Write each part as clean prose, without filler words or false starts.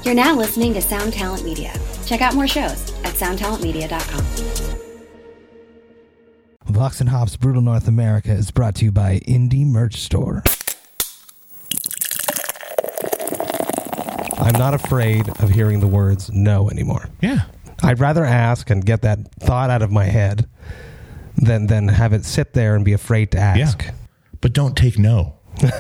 You're now listening to Sound Talent Media. Check out more shows at soundtalentmedia.com. Vox and Hops Brutal North America is brought to you by Indie Merch Store. I'm not afraid of hearing the words no anymore. Yeah. I'd rather ask and get that thought out of my head than have it sit there and be afraid to ask. Yeah. But don't take no.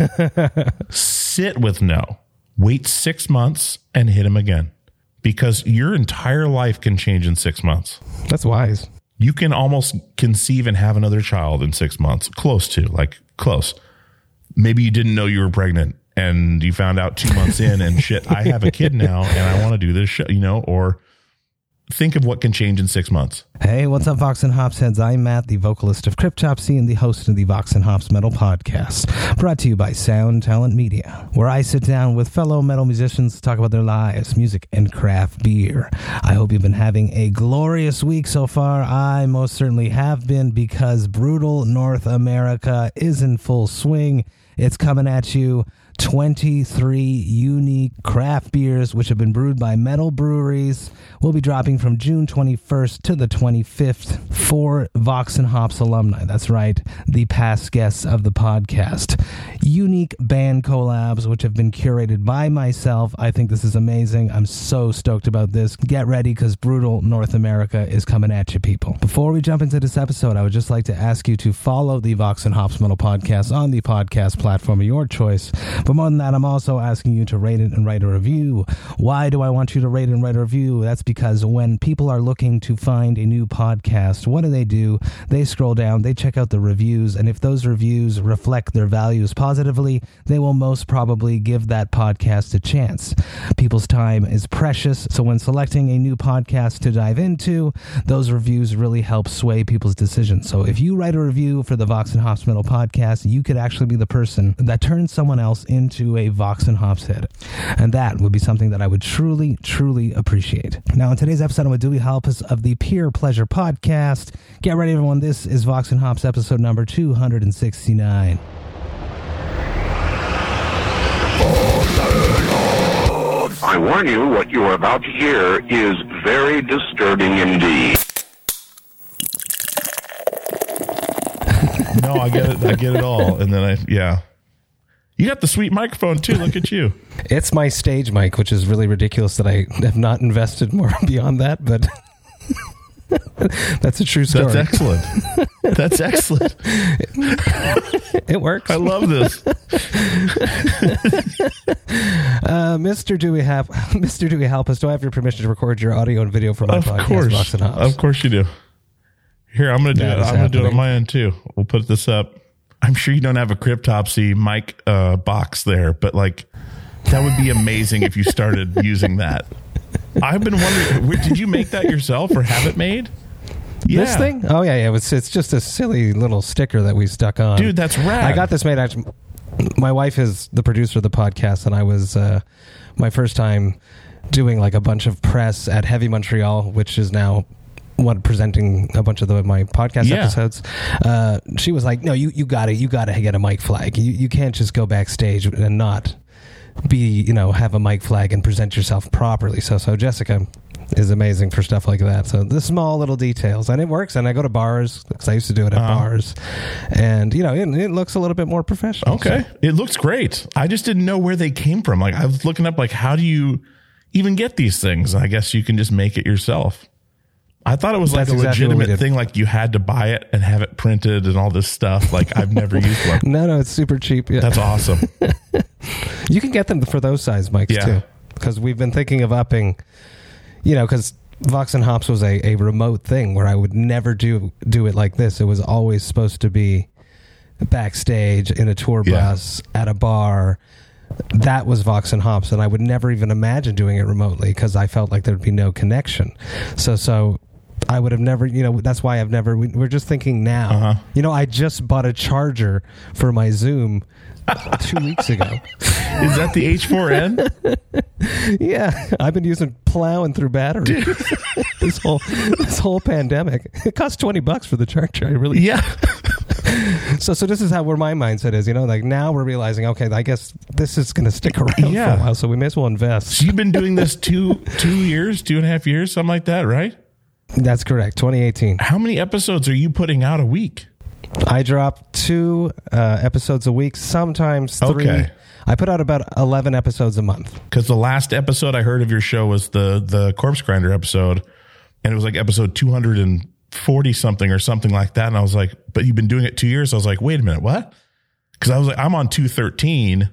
Sit with no. Wait 6 months and hit him again. Because your entire life can change in 6 months. That's wise. You can almost conceive and have another child in 6 months. Close to, close. Maybe you didn't know you were pregnant and you found out 2 months in and shit, I have a kid now and I want to do this show, or think of what can change in 6 months. Hey, what's up, Vox and Hops heads? I'm Matt, the vocalist of Cryptopsy and the host of the Vox and Hops Metal Podcast, brought to you by Sound Talent Media, where I sit down with fellow metal musicians to talk about their lives, music, and craft beer. I hope you've been having a glorious week so far. I most certainly have been, because Brutal North America is in full swing. It's coming at you. 23 unique craft beers which have been brewed by metal breweries will be dropping from June 21st to the 25th for Vox and Hops alumni. That's right, the past guests of the podcast. Unique band collabs which have been curated by myself. I think this is amazing. I'm so stoked about this. Get ready, because Brutal North America is coming at you, people. Before we jump into this episode, I would just like to ask you to follow the Vox and Hops Metal Podcast on the podcast platform of your choice. But more than that, I'm also asking you to rate it and write a review. Why do I want you to rate and write a review? That's because when people are looking to find a new podcast, what do? They scroll down, they check out the reviews, and if those reviews reflect their values positively, they will most probably give that podcast a chance. People's time is precious, so when selecting a new podcast to dive into, those reviews really help sway people's decisions. So if you write a review for the Vox and Hops Metal Podcast, you could actually be the person that turns someone else into a Vox and Hops head. And that would be something that I would truly, truly appreciate. Now, in today's episode, I'm with Dewey Halpus of the Peer Pleasure Podcast. Get ready, everyone. This is Vox and Hops episode number 269. I warn you, what you are about to hear is very disturbing indeed. No, I get it all. And then you got the sweet microphone too. Look at you. It's my stage mic, which is really ridiculous that I have not invested more beyond that, but that's a true story. That's excellent. That's excellent. It works. I love this. Mr. Dewey Halpus, do I have your permission to record your audio and video for my podcast, Vox and Hops? Of course you do. Here, I'm going to do it. I'm going to do it on my end too. We'll put this up. I'm sure you don't have a Cryptopsy mic box there, but that would be amazing if you started using that. I've been wondering, did you make that yourself or have it made? Yeah. This thing? Oh, yeah. It's just a silly little sticker that we stuck on. Dude, that's rad. I got this made. Actually, my wife is the producer of the podcast, and I was my first time doing a bunch of press at Heavy Montreal, which is now presenting a bunch of my podcast episodes. She was like, no, you gotta get a mic flag. You can't just go backstage and not have a mic flag and present yourself properly. So Jessica is amazing for stuff like that. So the small little details, and it works. And I go to bars, because I used to do it at bars, and it looks a little bit more professional. Okay. So. It looks great. I just didn't know where they came from. I was looking up how do you even get these things? I guess you can just make it yourself. I thought it was a legitimate thing, you had to buy it and have it printed and all this stuff. I've never used one. No, it's super cheap. Yeah. That's awesome. You can get them for those size mics too, because we've been thinking of upping, because Vox and Hops was a remote thing where I would never do it like this. It was always supposed to be backstage in a tour bus at a bar. That was Vox and Hops, and I would never even imagine doing it remotely because I felt like there'd be no connection. So I would have never, that's why I've never, we're just thinking now. I just bought a charger for my Zoom 2 weeks ago. Is that the H4n? Yeah, I've been plowing through batteries this whole pandemic. It cost $20 for the charger. So this is where my mindset is, like now we're realizing, okay, I guess this is going to stick around for a while, so we may as well invest. So you've been doing this 2.5 years, something like that, right? That's correct. 2018. How many episodes are you putting out a week? I drop 2 episodes a week, sometimes 3. Okay. I put out about 11 episodes a month. Because the last episode I heard of your show was the Corpse Grinder episode, and it was like episode 240 something or something like that. And I was like, but you've been doing it 2 years. I was like, wait a minute, what? Because I was like, I'm on 213,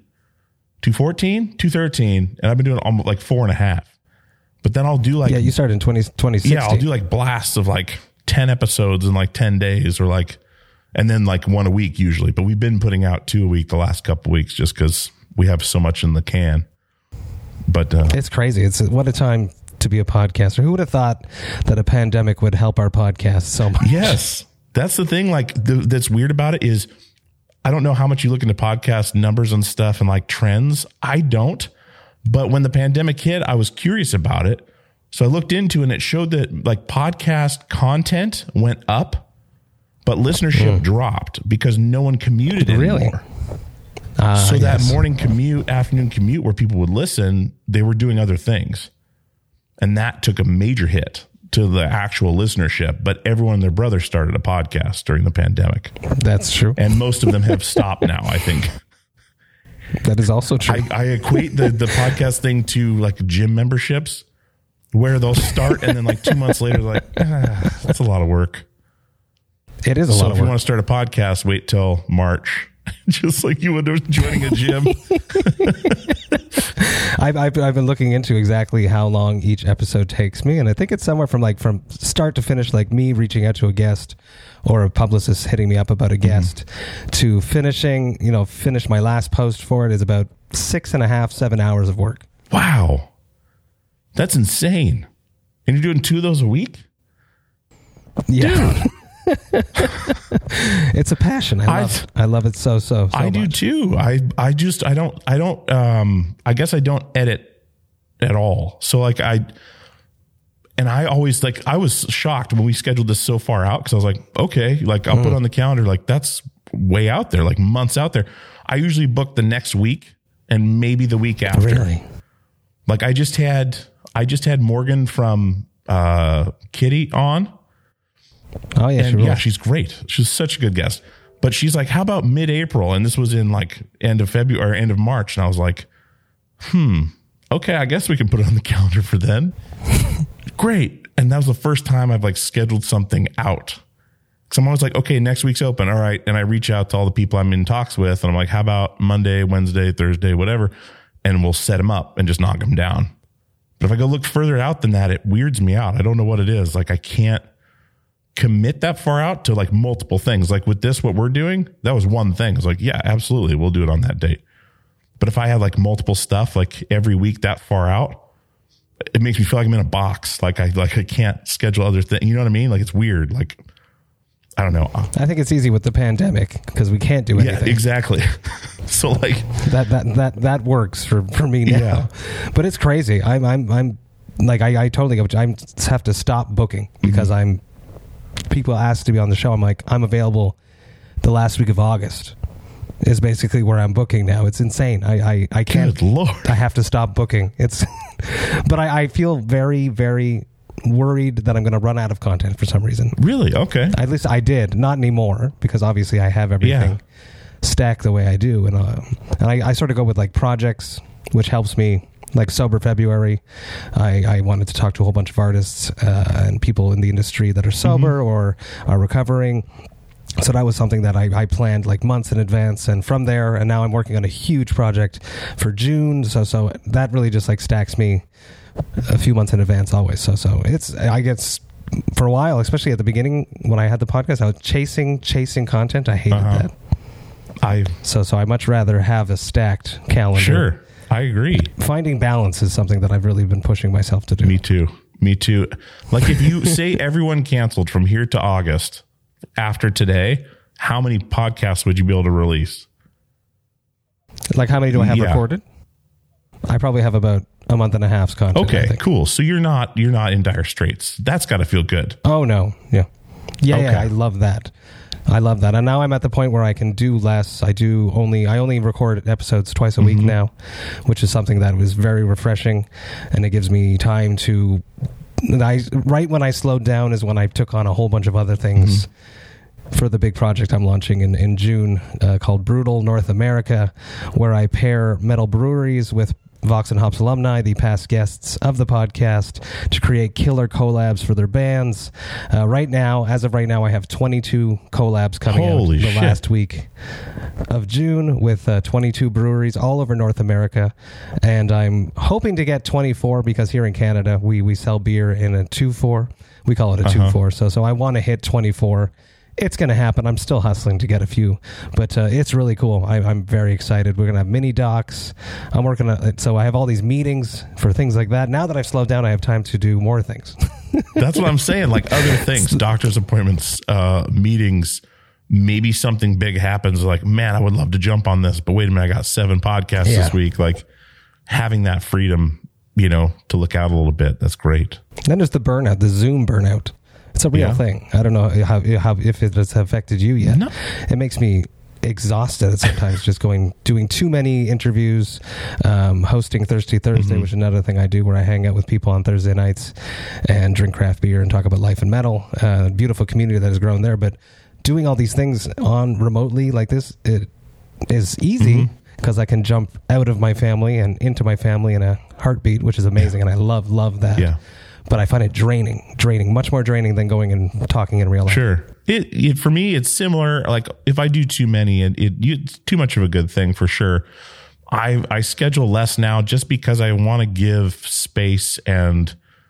and I've been doing almost like 4.5. But then I'll do like... Yeah, you started in 2016. Yeah, I'll do like blasts of like 10 episodes in like 10 days or like... And then like 1 a week usually. But we've been putting out 2 a week the last couple of weeks just because we have so much in the can. But it's crazy. What a time to be a podcaster. Who would have thought that a pandemic would help our podcast so much? Yes. That's the thing. Like that's weird about it is I don't know how much you look into podcast numbers and stuff and like trends. I don't. But when the pandemic hit, I was curious about it. So I looked into it and it showed that like podcast content went up, but listenership dropped because no one commuted anymore. Really? So that morning commute, afternoon commute where people would listen, they were doing other things. And that took a major hit to the actual listenership. But everyone and their brother started a podcast during the pandemic. That's true. And most of them have stopped now, I think. That is also true. I equate the podcast thing to like gym memberships where they'll start and then like 2 months later, like, that's a lot of work. It is a lot of work. So if you want to start a podcast, wait till March. Just like you would joining a gym. I've been looking into exactly how long each episode takes me, and I think it's somewhere from start to finish, like me reaching out to a guest or a publicist hitting me up about a guest to finish my last post for it is about 6.5, 7 hours of work. Wow. That's insane. And you're doing 2 of those a week? Yeah. Dude. It's a passion. I love it so I do much. too. I guess I don't edit at all. So like I always like, I was shocked when we scheduled this so far out. Cause I was like, okay, like I'll put on the calendar, like that's way out there, like months out there. I usually book the next week and maybe the week after. Really? Like I just had Morgan from, Kitty on. Oh yeah, she's great. She's such a good guest. But she's like, how about mid-April? And this was in like end of February or end of March. And I was like, okay, I guess we can put it on the calendar for then. Great. And that was the first time I've like scheduled something out. Cause I'm always like, okay, next week's open. All right. And I reach out to all the people I'm in talks with and I'm like, how about Monday, Wednesday, Thursday, whatever. And we'll set them up and just knock them down. But if I go look further out than that, it weirds me out. I don't know what it is. Like I can't commit that far out to like multiple things. Like with this, what we're doing, that was one thing. It's like, yeah, absolutely. We'll do it on that date. But if I had like multiple stuff, like every week that far out, it makes me feel like I'm in a box. Like I can't schedule other things. You know what I mean? Like it's weird. Like, I don't know. I think it's easy with the pandemic because we can't do anything. Yeah, exactly. So like that works for me now, yeah. But it's crazy. I'm like, I totally get what I just have to stop booking because people ask to be on the show. I'm like, I'm available the last week of August is basically where I'm booking now. It's insane. I can't. Good Lord. I have to stop booking. But I feel very, very worried that I'm going to run out of content for some reason. Really? Okay. At least I did. Not anymore because obviously I have everything stacked the way I do. And I sort of go with like projects, which helps me. Like Sober February, I wanted to talk to a whole bunch of artists and people in the industry that are sober or are recovering. So that was something that I planned like months in advance. And from there, and now I'm working on a huge project for June. So that really just like stacks me a few months in advance always. So I get for a while, especially at the beginning when I had the podcast, I was chasing content. I hated that. So I much rather have a stacked calendar. Sure. I agree. Finding balance is something that I've really been pushing myself to do. Me too. Like if you say everyone canceled from here to August after today, how many podcasts would you be able to release? Like how many do I have recorded? I probably have about a month and a half's content. Okay, cool. So you're not in dire straits. That's got to feel good. Oh no. Yeah. Okay. I love that. I love that. And now I'm at the point where I can do less. I only record episodes twice a week now, which is something that was very refreshing, and it gives me time to... right when I slowed down is when I took on a whole bunch of other things for the big project I'm launching in June called Brutal North America, where I pair metal breweries with Vox and Hops alumni, the past guests of the podcast, to create killer collabs for their bands. As of right now, I have 22 collabs coming out the last week of June with 22 breweries all over North America. And I'm hoping to get 24 because here in Canada, we sell beer in a 2-4. We call it a 2-4. So I want to hit 24. It's going to happen. I'm still hustling to get a few, but it's really cool. I'm very excited. We're going to have mini docs. I'm working on it. So I have all these meetings for things like that. Now that I've slowed down, I have time to do more things. That's what I'm saying. Like other things, doctor's appointments, meetings, maybe something big happens. Like, man, I would love to jump on this, but wait a minute, I got 7 podcasts this week. Like having that freedom, to look out a little bit. That's great. Then there's the burnout, the Zoom burnout. It's a real thing. I don't know how if it has affected you yet. No. It makes me exhausted sometimes just doing too many interviews, hosting Thirsty Thursday, which is another thing I do where I hang out with people on Thursday nights and drink craft beer and talk about life and metal. Beautiful community that has grown there. But doing all these things on remotely like this, it is easy because I can jump out of my family and into my family in a heartbeat, which is amazing. And I love that. Yeah. But I find it draining, much more draining than going and talking in real life. Sure. It for me, it's similar. Like if I do too many, it's too much of a good thing for sure. I schedule less now just because I want to give space and,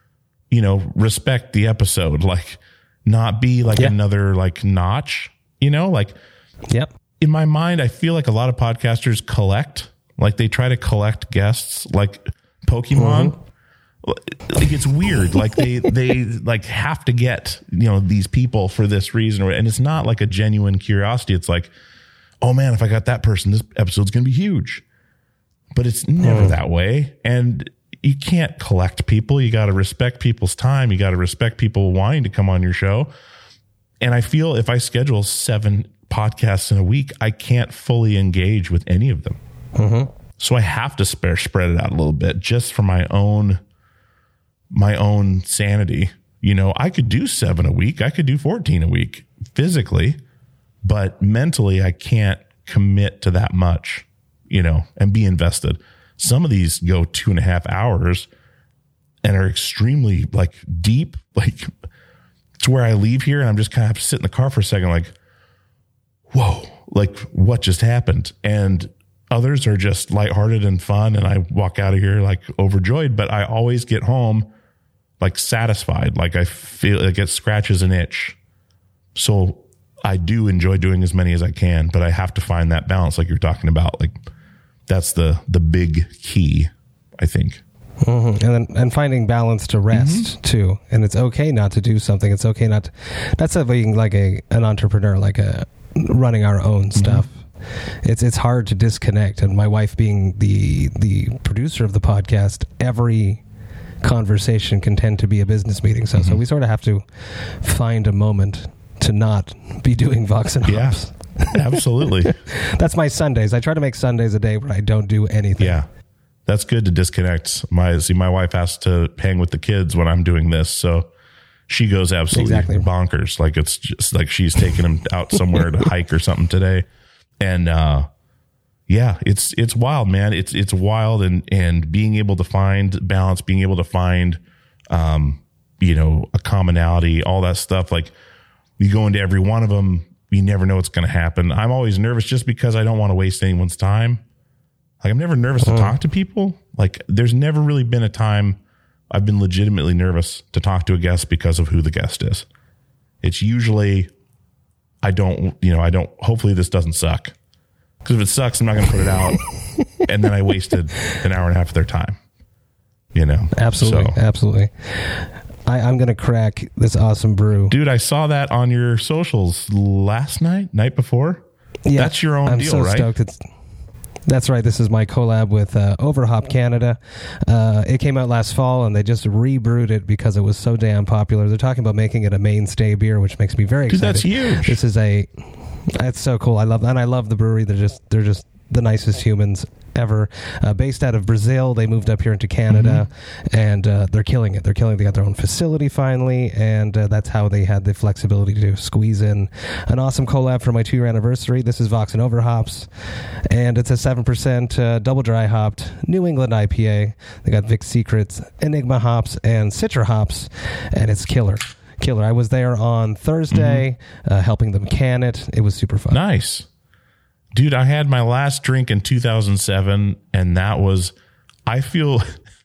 respect the episode, like not be like another like notch, like in my mind, I feel like a lot of podcasters collect, like they try to collect guests like Pokemon. Like it's weird. Like they like have to get, these people for this reason. And it's not like a genuine curiosity. It's like, oh man, if I got that person, this episode's going to be huge, but it's never that way. And you can't collect people. You got to respect people's time. You got to respect people wanting to come on your show. And I feel if I schedule 7 podcasts in a week, I can't fully engage with any of them. So I have to spread it out a little bit just for my own sanity. I could do 7 a week. I could do 14 a week physically, but mentally I can't commit to that much, and be invested. Some of these go 2.5 hours and are extremely like deep, like to where I leave here and I'm just kind of have to sit in the car for a second. Like, whoa, like what just happened? And others are just lighthearted and fun. And I walk out of here like overjoyed, but I always get home like satisfied. Like I feel like it scratches an itch. So I do enjoy doing as many as I can, but I have to find that balance. Like you're talking about, like that's the big key, I think. And finding balance to rest too. And it's okay not to do something. It's okay not to, that's being like an entrepreneur, like running our own stuff. It's hard to disconnect. And my wife being the producer of the podcast, every conversation can tend to be a business meeting. So we sort of have to find a moment to not be doing Vox and Hops. Absolutely. That's my Sundays. I try to make Sundays a day where I don't do anything. Yeah. That's good to disconnect. My wife has to hang with the kids when I'm doing this. So she goes absolutely bonkers. Like it's just like she's taking them out somewhere to hike or something today. And, it's wild, man. It's wild and being able to find balance, being able to find, a commonality, all that stuff. Like you go into every one of them, you never know what's going to happen. I'm always nervous just because I don't want to waste anyone's time. Like I'm never nervous to talk to people. Like there's never really been a time I've been legitimately nervous to talk to a guest because of who the guest is. It's usually, hopefully this doesn't suck. Because if it sucks, I'm not going to put it out. And then I wasted an hour and a half of their time. Absolutely. I'm going to crack this awesome brew. Dude, I saw that on your socials night before. Yeah. That's your own deal, right? I'm so stoked. That's right. This is my collab with Overhop Canada. It came out last fall, and they just rebrewed it because it was so damn popular. They're talking about making it a mainstay beer, which makes me very excited. Dude, that's huge. This is it's so cool. I love the brewery. They're just the nicest humans ever. Based out of Brazil, they moved up here into Canada, and they're killing it. They got their own facility finally, and that's how they had the flexibility to squeeze in an awesome collab for my 2-year anniversary. This is Vox and Overhops, and it's a 7% double dry hopped New England IPA. They got Vic Secrets, Enigma hops, and Citra hops, and it's killer. I was there on Thursday, helping them can it. It was super fun. Nice. Dude, I had my last drink in 2007, and that was, I feel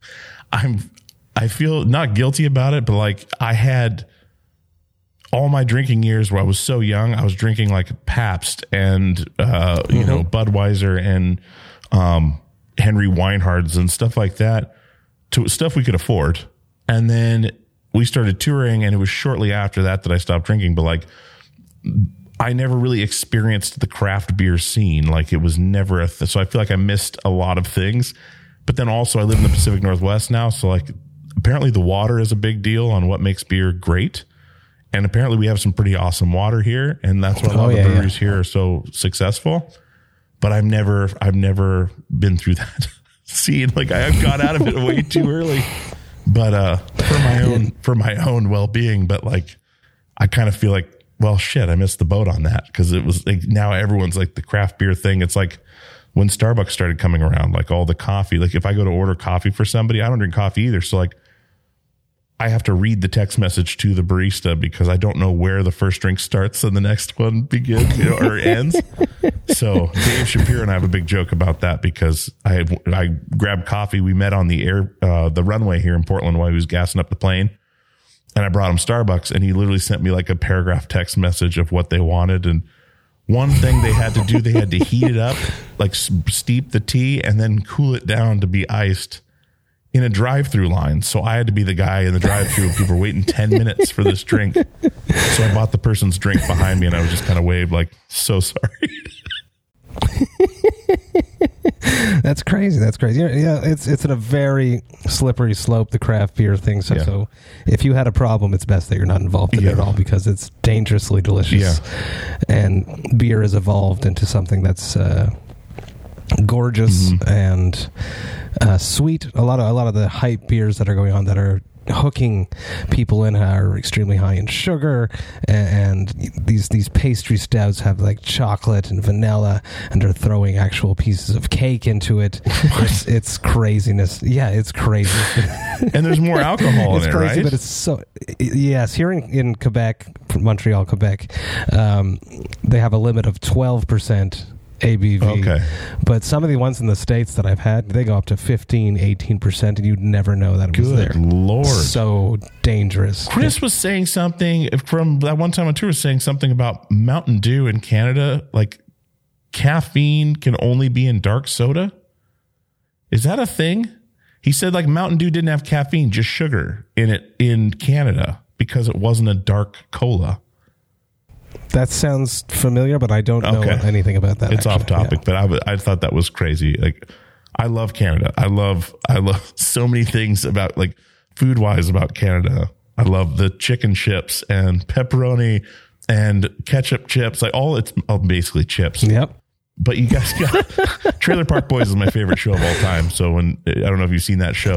not guilty about it, but like I had all my drinking years where I was so young, I was drinking like Pabst and, Budweiser and Henry Weinhard's and stuff like that, to stuff we could afford. And then we started touring, and it was shortly after that I stopped drinking, but like, I never really experienced the craft beer scene. Like, it was never so I feel like I missed a lot of things. But then also I live in the Pacific Northwest now. So like, apparently the water is a big deal on what makes beer great. And apparently we have some pretty awesome water here. And that's why a lot of the breweries here are so successful. But I've never been through that scene. Like, I got out of it way too early, but, for my own well-being. But like, I kind of feel like, well, shit, I missed the boat on that, because it was like, now everyone's like the craft beer thing. It's like when Starbucks started coming around, like all the coffee, like if I go to order coffee for somebody, I don't drink coffee either. So like, I have to read the text message to the barista because I don't know where the first drink starts and the next one begins, or ends. So Dave Shapiro and I have a big joke about that, because I grabbed coffee. We met on the runway here in Portland while he was gassing up the plane. And I brought him Starbucks, and he literally sent me like a paragraph text message of what they wanted. And one thing they had to do, they had to heat it up, like steep the tea, and then cool it down to be iced in a drive-through line. So I had to be the guy in the drive-through. People were waiting 10 minutes for this drink. So I bought the person's drink behind me, and I was just kind of waved like, so sorry. That's crazy. Yeah, it's in a very slippery slope, the craft beer thing. So if you had a problem, it's best that you're not involved in it at all, because it's dangerously delicious. And beer has evolved into something that's gorgeous and sweet. A lot of the hype beers that are going on that are hooking people in are extremely high in sugar, and these pastry stouts have like chocolate and vanilla, and they're throwing actual pieces of cake into it. It's craziness. Yeah, it's crazy. And there's more alcohol in it, crazy, right? But it's so, yes, here in Quebec, Montreal, Quebec, they have a limit of 12% ABV. Okay. But some of the ones in the States that I've had, they go up to 15, 18%, and you'd never know that it was there. Good Lord. So dangerous. Chris was saying something from that one time on tour, was saying something about Mountain Dew in Canada, like caffeine can only be in dark soda. Is that a thing? He said like Mountain Dew didn't have caffeine, just sugar in it in Canada, because it wasn't a dark cola. That sounds familiar, but I don't know anything about that. It's off topic, but I thought that was crazy. Like, I love Canada. I love so many things about, like, food wise about Canada. I love the chicken chips and pepperoni and ketchup chips. Like, it's basically chips. Yep. But you guys got Trailer Park Boys is my favorite show of all time. So I don't know if you've seen that show.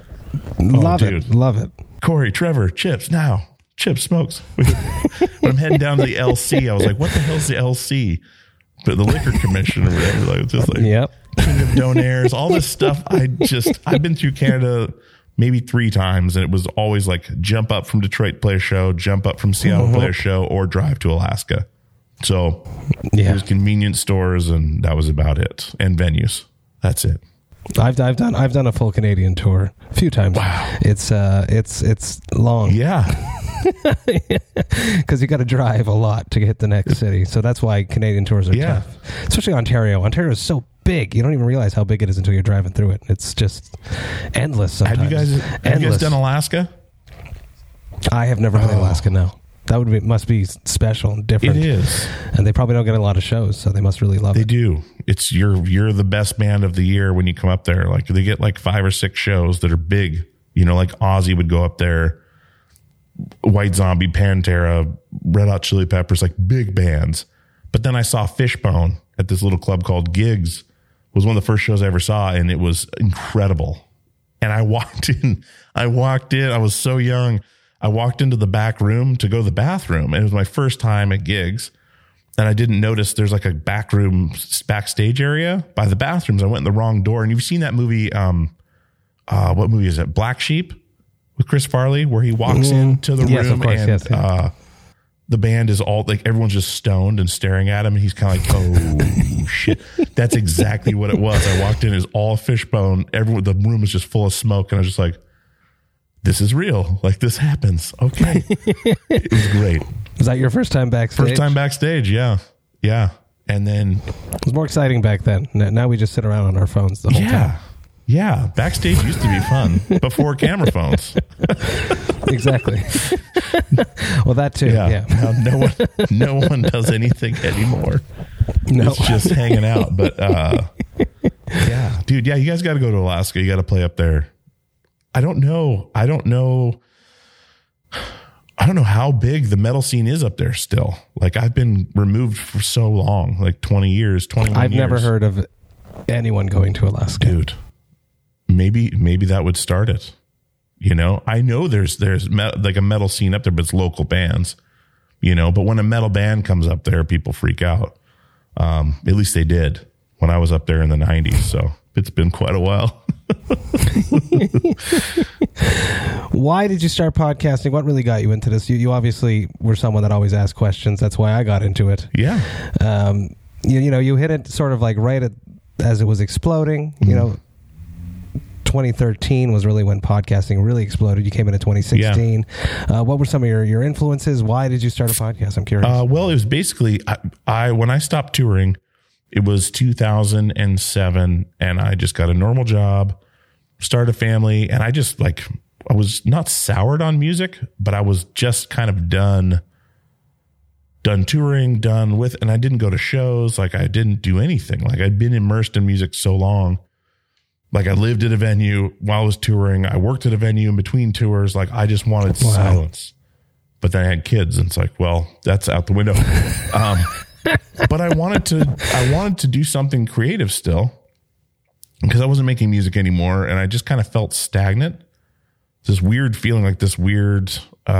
Love it. Corey, Trevor, chips now. Chips, smokes. When I'm heading down to the LC, I was like, what the hell's the LC? But the liquor commission or whatever. Like, just like, yep. King of Donairs, all this stuff. I've been through Canada maybe 3 times, and it was always like jump up from Detroit, play a show, jump up from Seattle, play a show, or drive to Alaska. So there's convenience stores, and that was about it. And venues. That's it. I've done a full Canadian tour a few times. Wow. It's long. Yeah. Because you got to drive a lot to hit the next city. So that's why Canadian tours are tough. Especially Ontario. Ontario is so big. You don't even realize how big it is until you're driving through it. It's just endless sometimes. Have you guys done Alaska? I have never been to Alaska, no. That must be special and different. It is. And they probably don't get a lot of shows, so they must really love it. They do. It's you're the best band of the year when you come up there. Like they get like 5 or 6 shows that are big. You know, like Ozzy would go up there, White Zombie, Pantera, Red Hot Chili Peppers, like big bands. But then I saw Fishbone at this little club called Gigs. It was one of the first shows I ever saw, and it was incredible. And I walked in. I was so young. I walked into the back room to go to the bathroom. And it was my first time at Gigs. And I didn't notice there's like a backstage area by the bathrooms. I went in the wrong door. And you've seen that movie, what movie is it? Black Sheep with Chris Farley, where he walks into the room of course, and the band is all like, everyone's just stoned and staring at him. And he's kind of like, oh shit. That's exactly what it was. I walked in, it was all Fishbone. The room was just full of smoke. And I was just like, this is real. Like this happens. Okay. It was great. Was that your first time backstage? First time backstage. Yeah. Yeah. And then it was more exciting back then. Now we just sit around on our phones the whole time. Yeah. Backstage used to be fun before camera phones. Exactly. Well, that too. Yeah. Now no one does anything anymore. No. It's just hanging out. But yeah, dude. Yeah. You guys got to go to Alaska. You got to play up there. I don't know how big the metal scene is up there still. Like I've been removed for so long, like 20 years, 21 I've years. never heard of anyone going to Alaska. Dude, maybe that would start it. You know, I know there's like a metal scene up there, but it's local bands, you know, but when a metal band comes up there, people freak out. At least they did when I was up there in the 90s. So it's been quite a while. Why did you start podcasting? What really got you into this? You obviously were someone that always asked questions. That's why I got into it. Yeah. You hit it sort of like right as it was exploding. Mm-hmm. You know, 2013 was really when podcasting really exploded. You came in 2016. Yeah. What were some of your influences? Why did you start a podcast? I'm curious. Well, it was basically when I stopped touring, it was 2007, and I just got a normal job, started a family, and I was not soured on music, but I was just kind of done touring, and I didn't go to shows. Like I didn't do anything. Like I'd been immersed in music so long. Like I lived at a venue while I was touring. I worked at a venue in between tours. Like I just wanted silence, but then I had kids, and it's like, well, that's out the window. But I wanted to do something creative still, because I wasn't making music anymore, and I just kind of felt stagnant. This weird feeling, like this weird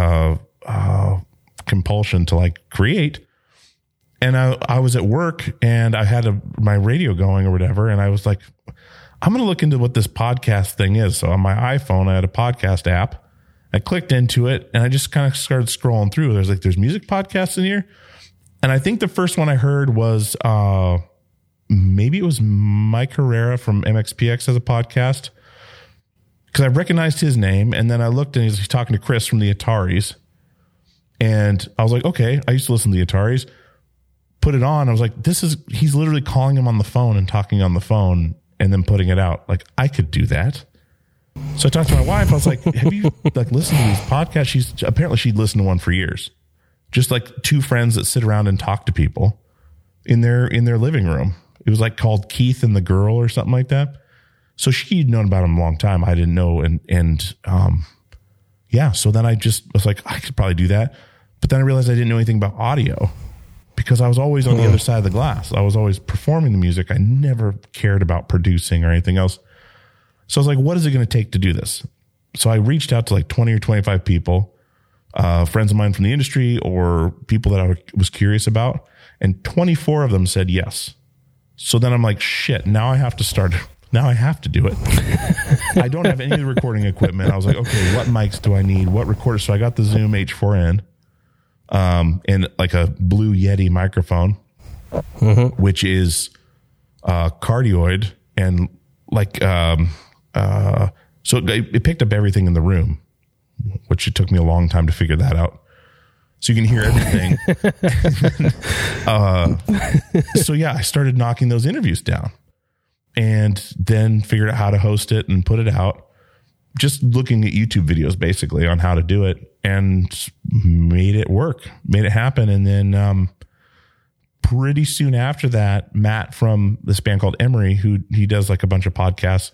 compulsion to like create. And I was at work, and I had my radio going or whatever, and I was like, I'm going to look into what this podcast thing is. So on my iPhone, I had a podcast app. I clicked into it, and I just kind of started scrolling through. There's music podcasts in here. And I think the first one I heard was maybe it was Mike Herrera from MXPX has a podcast, because I recognized his name. And then I looked, and he's talking to Chris from the Ataris. And I was like, okay, I used to listen to the Ataris. Put it on. I was like, he's literally calling him on the phone and talking on the phone and then putting it out. Like I could do that. So I talked to my wife. I was like, have you like listened to these podcasts? Apparently she'd listened to one for years. Just like two friends that sit around and talk to people in their living room. It was like called Keith and the Girl or something like that. So she'd known about him a long time. I didn't know. So then I just was like, I could probably do that. But then I realized I didn't know anything about audio, because I was always on the other side of the glass. I was always performing the music. I never cared about producing or anything else. So I was like, what is it going to take to do this? So I reached out to like 20 or 25 people, friends of mine from the industry or people that I was curious about. And 24 of them said yes. So then I'm like, shit, now I have to do it. I don't have any of the recording equipment. I was like, okay, what mics do I need? What recorders? So I got the Zoom H4n, and like a Blue Yeti microphone, which is, cardioid, and like, so it picked up everything in the room, which it took me a long time to figure that out. So you can hear everything. So yeah, I started knocking those interviews down, and then figured out how to host it and put it out. just looking at YouTube videos basically on how to do it, and made it work, made it happen. And then pretty soon after that, Matt from this band called Emery, who he does like a bunch of podcasts,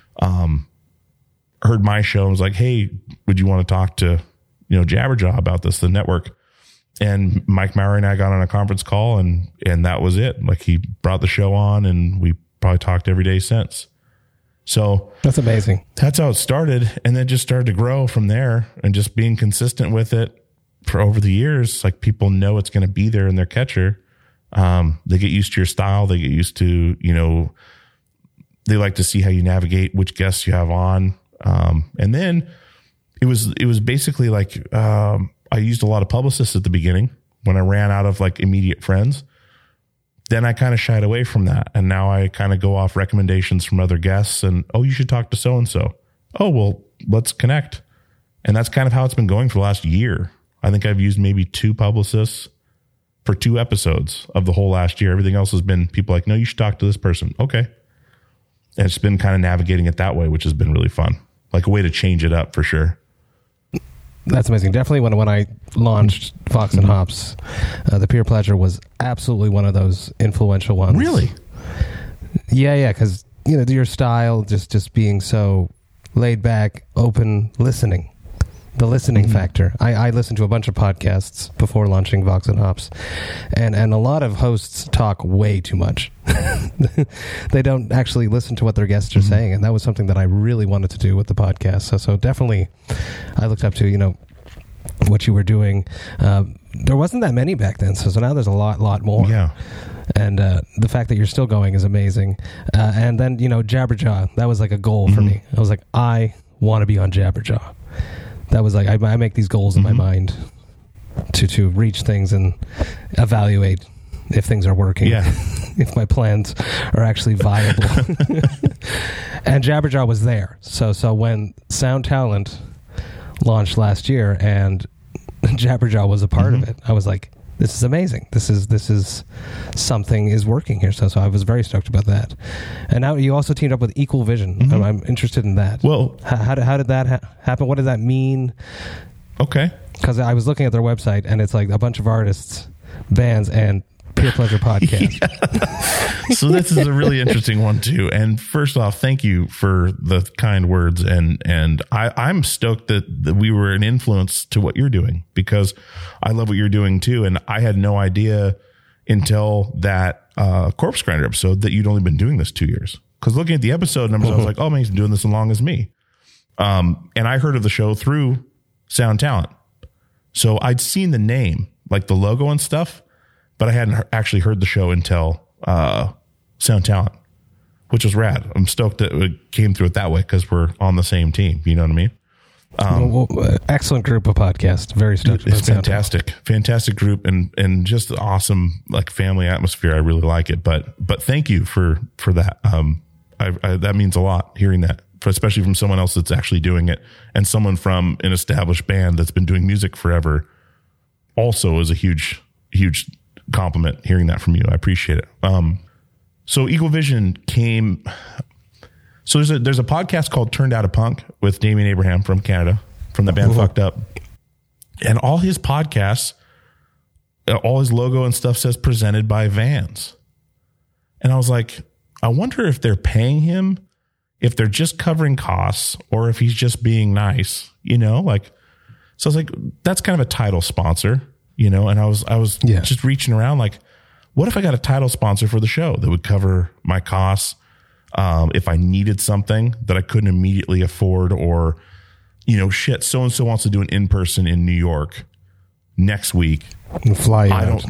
heard my show and was like, hey, would you want to talk to, Jabberjaw about this, the network? And Mike Maury and I got on a conference call, and that was it. Like, he brought the show on, and we probably talked every day since. So that's amazing. That's how it started. And then just started to grow from there, and just being consistent with it for over the years. Like, people know it's going to be there in their catcher. They get used to your style. They get used to, they like to see how you navigate, which guests you have on. And then it was basically like, I used a lot of publicists at the beginning when I ran out of like immediate friends. Then I kind of shied away from that. And now I kind of go off recommendations from other guests, and, oh, you should talk to so-and-so. Oh, well, let's connect. And that's kind of how it's been going for the last year. I think I've used maybe 2 publicists for 2 episodes of the whole last year. Everything else has been people like, no, you should talk to this person. Okay. And it's been kind of navigating it that way, which has been really fun. Like a way to change it up for sure. That's amazing. Definitely when I launched Vox and Hops, the Peer Pleasure was absolutely one of those influential ones. Really? Yeah. Because, your style, just being so laid back, open, listening. The listening factor. I listened to a bunch of podcasts before launching Vox and Hops, and a lot of hosts talk way too much. They don't actually listen to what their guests are saying, and that was something that I really wanted to do with the podcast. So definitely, I looked up to what you were doing. There wasn't that many back then, so now there's a lot more. Yeah. And the fact that you're still going is amazing. And then Jabberjaw, that was like a goal for me. I was like, I want to be on Jabberjaw. That was like, I make these goals in my mind to reach things and evaluate if things are working, if my plans are actually viable. And Jabberjaw was there. So when Sound Talent launched last year and Jabberjaw was a part of it, I was like, this is amazing. This is something is working here. So I was very stoked about that. And now you also teamed up with Equal Vision. I'm interested in that. Well, how did that happen? What does that mean? Okay. Because I was looking at their website, and it's like a bunch of artists, bands, and Peer Pleasure podcast. Yeah. So this is a really interesting one too. And first off, thank you for the kind words. And I'm stoked that we were an influence to what you're doing, because I love what you're doing too. And I had no idea until that Corpse Grinder episode that you'd only been doing this 2 years. Because looking at the episode numbers, I was like, oh man, he's been doing this as long as me. And I heard of the show through Sound Talent. So I'd seen the name, like the logo and stuff, but I hadn't actually heard the show until Sound Talent, which was rad. I'm stoked that it came through it that way, because we're on the same team. You know what I mean? Excellent group of podcasts. Very stoked. It's fantastic group, and just awesome like family atmosphere. I really like it. But thank you for that. That means a lot hearing that, especially from someone else that's actually doing it, and someone from an established band that's been doing music forever. Also, is a huge compliment hearing that from you. I appreciate it. So Equal Vision came. So there's a podcast called Turned Out a Punk with Damien Abraham from Canada, from the band Fucked Up, and all his podcasts, all his logo and stuff says presented by Vans. And I was like, I wonder if they're paying him, if they're just covering costs, or if he's just being nice, like. So I was like, that's kind of a title sponsor. And I was just reaching around like, what if I got a title sponsor for the show that would cover my costs? If I needed something that I couldn't immediately afford, or, so-and-so wants to do an in-person in New York next week. And fly you I don't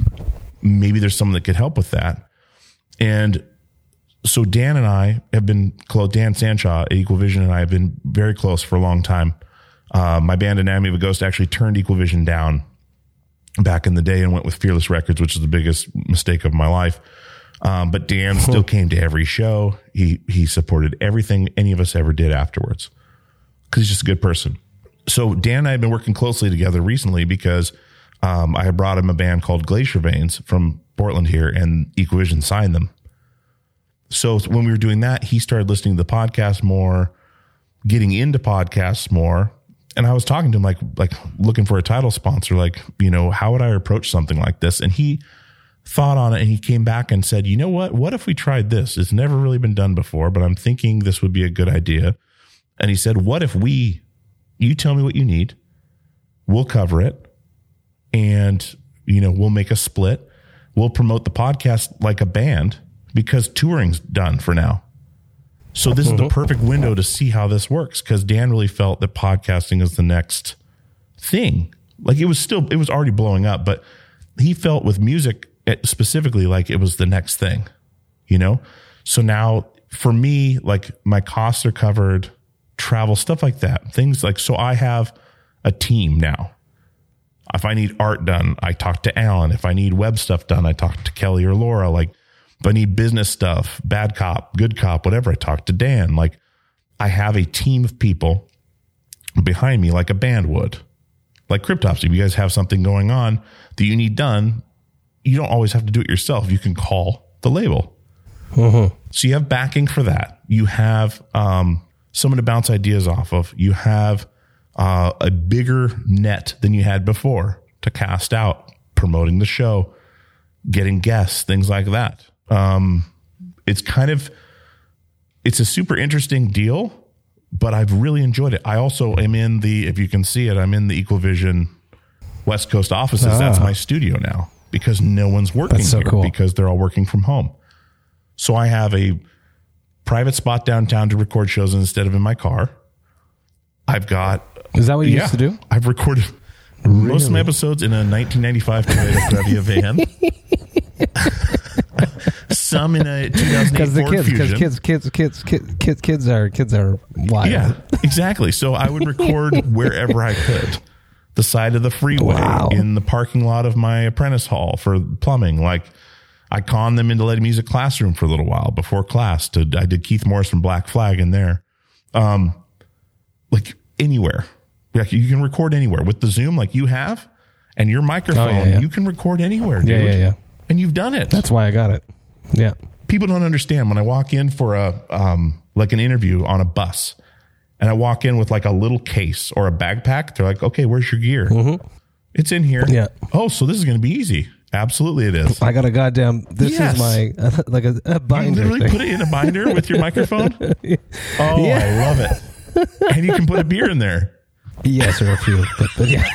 maybe there's someone that could help with that. And so Dan and I have been close. Dan Sanshaw at Equal Vision and I have been very close for a long time. My band Anatomy of a Ghost actually turned Equal Vision down back in the day and went with Fearless Records, which is the biggest mistake of my life. But Dan still came to every show. He supported everything any of us ever did afterwards, because he's just a good person. So Dan and I have been working closely together recently because I had brought him a band called Glacier Veins from Portland here, and Equal Vision signed them. So when we were doing that, he started listening to the podcast more, getting into podcasts more. And I was talking to him like looking for a title sponsor, like, you know, how would I approach something like this? And he thought on it and he came back and said, you know what if we tried this? It's never really been done before, but I'm thinking this would be a good idea. And he said, what if you tell me what you need, we'll cover it, and, you know, we'll make a split. We'll promote the podcast like a band because touring's done for now. So this is the perfect window to see how this works, because Dan really felt that podcasting is the next thing. Like it was already blowing up, but he felt with music specifically like it was the next thing, you know? So now for me, like my costs are covered, travel, stuff like that. Things like, so I have a team now. If I need art done, I talk to Alan. If I need web stuff done, I talk to Kelly or Laura. Like if I need business stuff, bad cop, good cop, whatever, I talk to Dan. Like I have a team of people behind me like a band would. Like Cryptopsy, if you guys have something going on that you need done, you don't always have to do it yourself. You can call the label. So you have backing for that. You have someone to bounce ideas off of. You have a bigger net than you had before to cast out, promoting the show, getting guests, things like that. It's a super interesting deal, but I've really enjoyed it. I also am in if you can see it, I'm in the Equalvision West Coast offices. That's my studio now because no one's working here because they're all working from home. So I have a private spot downtown to record shows instead of in my car. Is that what you used to do? I've recorded most of my episodes in a 1995 Toyota Previa van. Some in a 2008 Ford Fusion. Because kids are wild. Yeah, exactly. So I would record wherever I could. The side of the freeway, in the parking lot of my apprentice hall for plumbing. Like I conned them into letting me use a classroom for a little while before class. I did Keith Morris from Black Flag in there. Like anywhere. Like you can record anywhere with the Zoom like you have and your microphone. You can record anywhere, dude. Yeah. And you've done it. That's why I got it. Yeah. People don't understand when I walk in for like an interview on a bus and I walk in with like a little case or a backpack. They're like, okay, where's your gear? It's in here. Yeah. Oh, so this is going to be easy. Absolutely it is. I got a goddamn, is my, like a binder. You literally put it in a binder with your microphone? Oh, yeah. I love it. And you can put a beer in there. Yes, or a few, but yeah.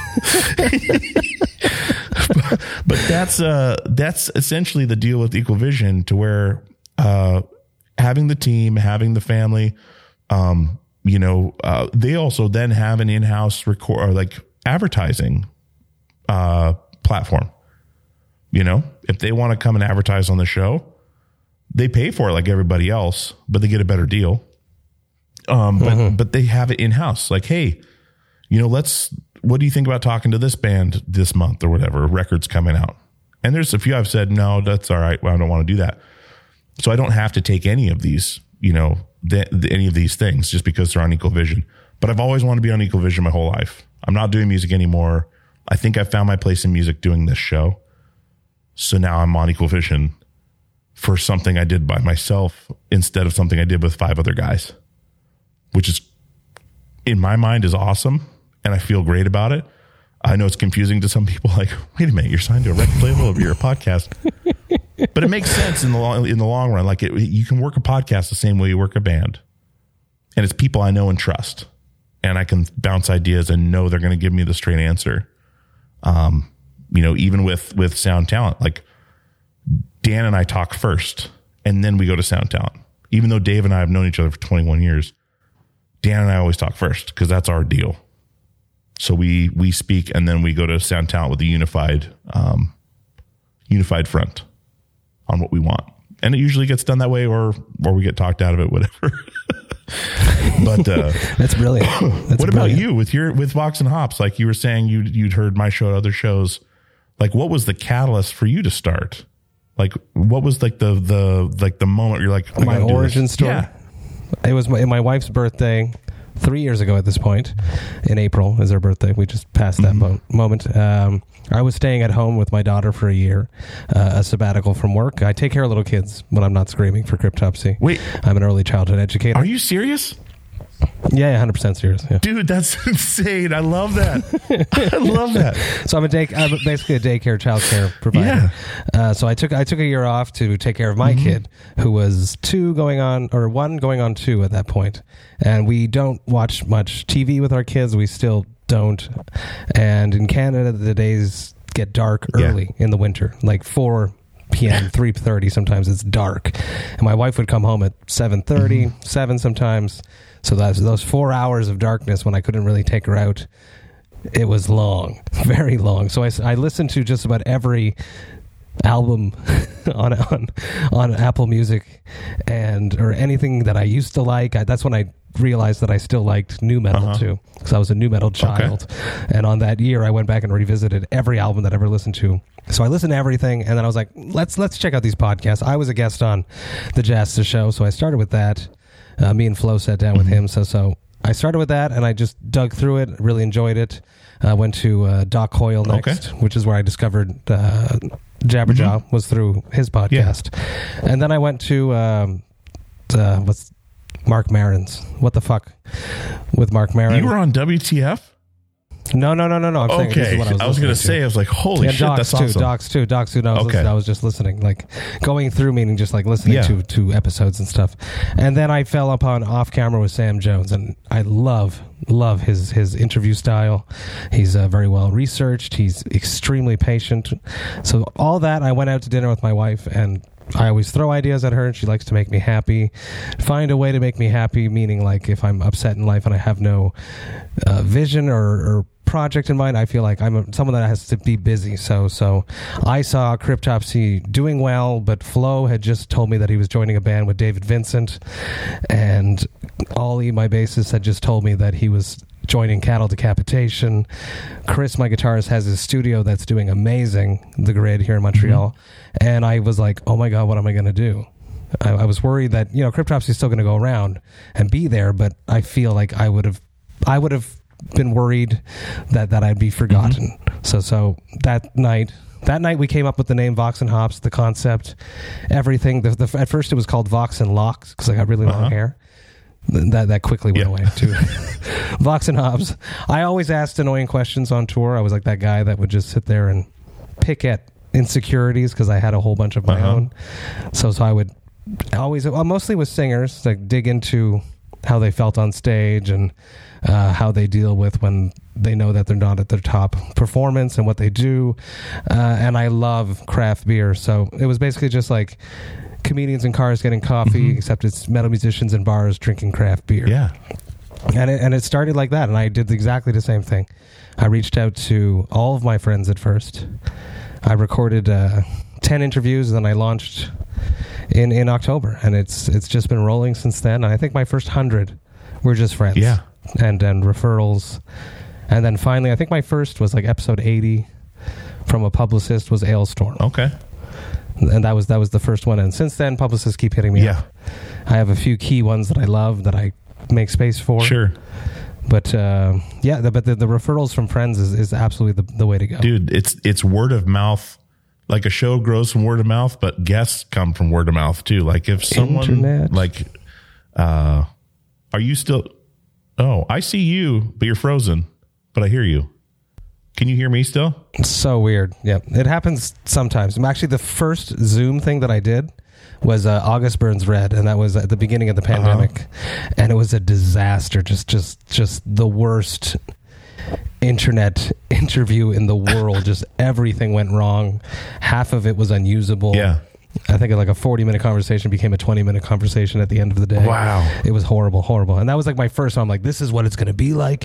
but that's essentially the deal with Equalvision, to where having the team, having the family, they also then have an in-house record or like advertising platform. You know, if they want to come and advertise on the show, they pay for it like everybody else, but they get a better deal. But they have it in-house. Like, hey, what do you think about talking to this band this month or whatever? Record's coming out. And there's a few I've said, no, that's all right. Well, I don't want to do that. So I don't have to take any of these, any of these things just because they're on Equalvision. But I've always wanted to be on Equalvision my whole life. I'm not doing music anymore. I think I found my place in music doing this show. So now I'm on Equalvision for something I did by myself instead of something I did with 5 other guys, which is, in my mind, is awesome. And I feel great about it. I know it's confusing to some people. Like, wait a minute, you're signed to a record label or you're a podcast, but it makes sense in the long run. Like you can work a podcast the same way you work a band, and it's people I know and trust, and I can bounce ideas and know they're going to give me the straight answer. Even with Sound Talent, like Dan and I talk first, and then we go to Sound Talent. Even though Dave and I have known each other for 21 years, Dan and I always talk first because that's our deal. So we speak, and then we go to Sound Talent with a unified front on what we want. And it usually gets done that way, or we get talked out of it, whatever. But that's brilliant. What about you with Vox and Hops? Like you were saying, you'd heard my show at other shows. Like, what was the catalyst for you to start? Like, what was like the moment you're like, my origin story? Yeah. It was my wife's birthday 3 years ago at this point. In April is her birthday. We just passed that moment. I was staying at home with my daughter for a year, a sabbatical from work. I take care of little kids when I'm not screaming for Cryptopsy. Wait. I'm an early childhood educator. Are you serious? Yeah, 100% serious. Yeah. Dude, that's insane. I love that. I love that. So I'm basically a daycare, childcare provider. Yeah. So I took a year off to take care of my kid, who was 1 going on 2 at that point. And we don't watch much TV with our kids. We still don't. And in Canada, the days get dark early in the winter, like 4 p.m., 3:30. Sometimes it's dark. And my wife would come home at 7:30, 7 sometimes. So those 4 hours of darkness when I couldn't really take her out, it was long, very long. So I listened to just about every album on Apple Music or anything that I used to like. That's when I realized that I still liked nu metal too, because I was a nu metal child. Okay. And on that year, I went back and revisited every album that I ever listened to. So I listened to everything, and then I was like, let's check out these podcasts. I was a guest on the Jasta Show, so I started with that. Me and Flo sat down with him, so I started with that, and I just dug through it, really enjoyed it. Went to Doc Hoyle next, which is where I discovered Jabberjaw was through his podcast. Yeah. And then I went to what's Mark Maron's. What the fuck? With Mark Maron. You were on WTF? No. I'm saying this is what I was going to say, I was like, holy shit, that's awesome. Docs too. I was just listening, like going through, meaning just like listening to episodes and stuff. And then I fell upon Off Camera with Sam Jones, and I love his interview style. He's very well researched. He's extremely patient. So all that, I went out to dinner with my wife, and I always throw ideas at her, and she likes to make me happy. Find a way to make me happy, meaning like if I'm upset in life and I have no vision or project in mind, I feel like I'm someone that has to be busy. So I saw Cryptopsy doing well, but Flo had just told me that he was joining a band with David Vincent, and Ollie, my bassist, had just told me that he was joining Cattle Decapitation. Chris, my guitarist, has his studio that's doing amazing, The Grid, here in Montreal. And I was like, oh my God, what am I going to do? I was worried that, Cryptopsy is still going to go around and be there, but I feel like I would have been worried that I'd be forgotten. So that night we came up with the name Vox and Hops, the concept, everything. At first it was called Vox and Locks because I got really long hair. That quickly went away too. Vox and Hops. I always asked annoying questions on tour. I was like that guy that would just sit there and pick at insecurities because I had a whole bunch of my own. So I would always, mostly with singers, like dig into how they felt on stage and how they deal with when they know that they're not at their top performance and what they do. And I love craft beer. So it was basically just like comedians in cars getting coffee, except it's metal musicians in bars drinking craft beer. Yeah. And it started like that, and I did exactly the same thing. I reached out to all of my friends at first. I recorded 10 interviews, and then I launched in October, and it's just been rolling since then. And I think my first 100 were just friends. Yeah. And referrals. And then finally, I think my first was like episode 80 from a publicist was Ailstorm. Okay. And that was the first one. And since then, publicists keep hitting me up. I have a few key ones that I love that I make space for. Sure. But the referrals from friends is absolutely the way to go. Dude, it's word of mouth. Like a show grows from word of mouth, but guests come from word of mouth too. Like if someone are you still? Oh, I see you, but you're frozen. But I hear you. Can you hear me still? It's so weird. Yeah, it happens sometimes. Actually, the first Zoom thing that I did was August Burns Red, and that was at the beginning of the pandemic, and it was a disaster. Just the worst internet interview in the world. Just everything went wrong. Half of it was unusable. Yeah. I think like a 40-minute conversation became a 20-minute conversation at the end of the day. Wow. It was horrible. And that was like my first one. I'm like, this is what it's going to be like.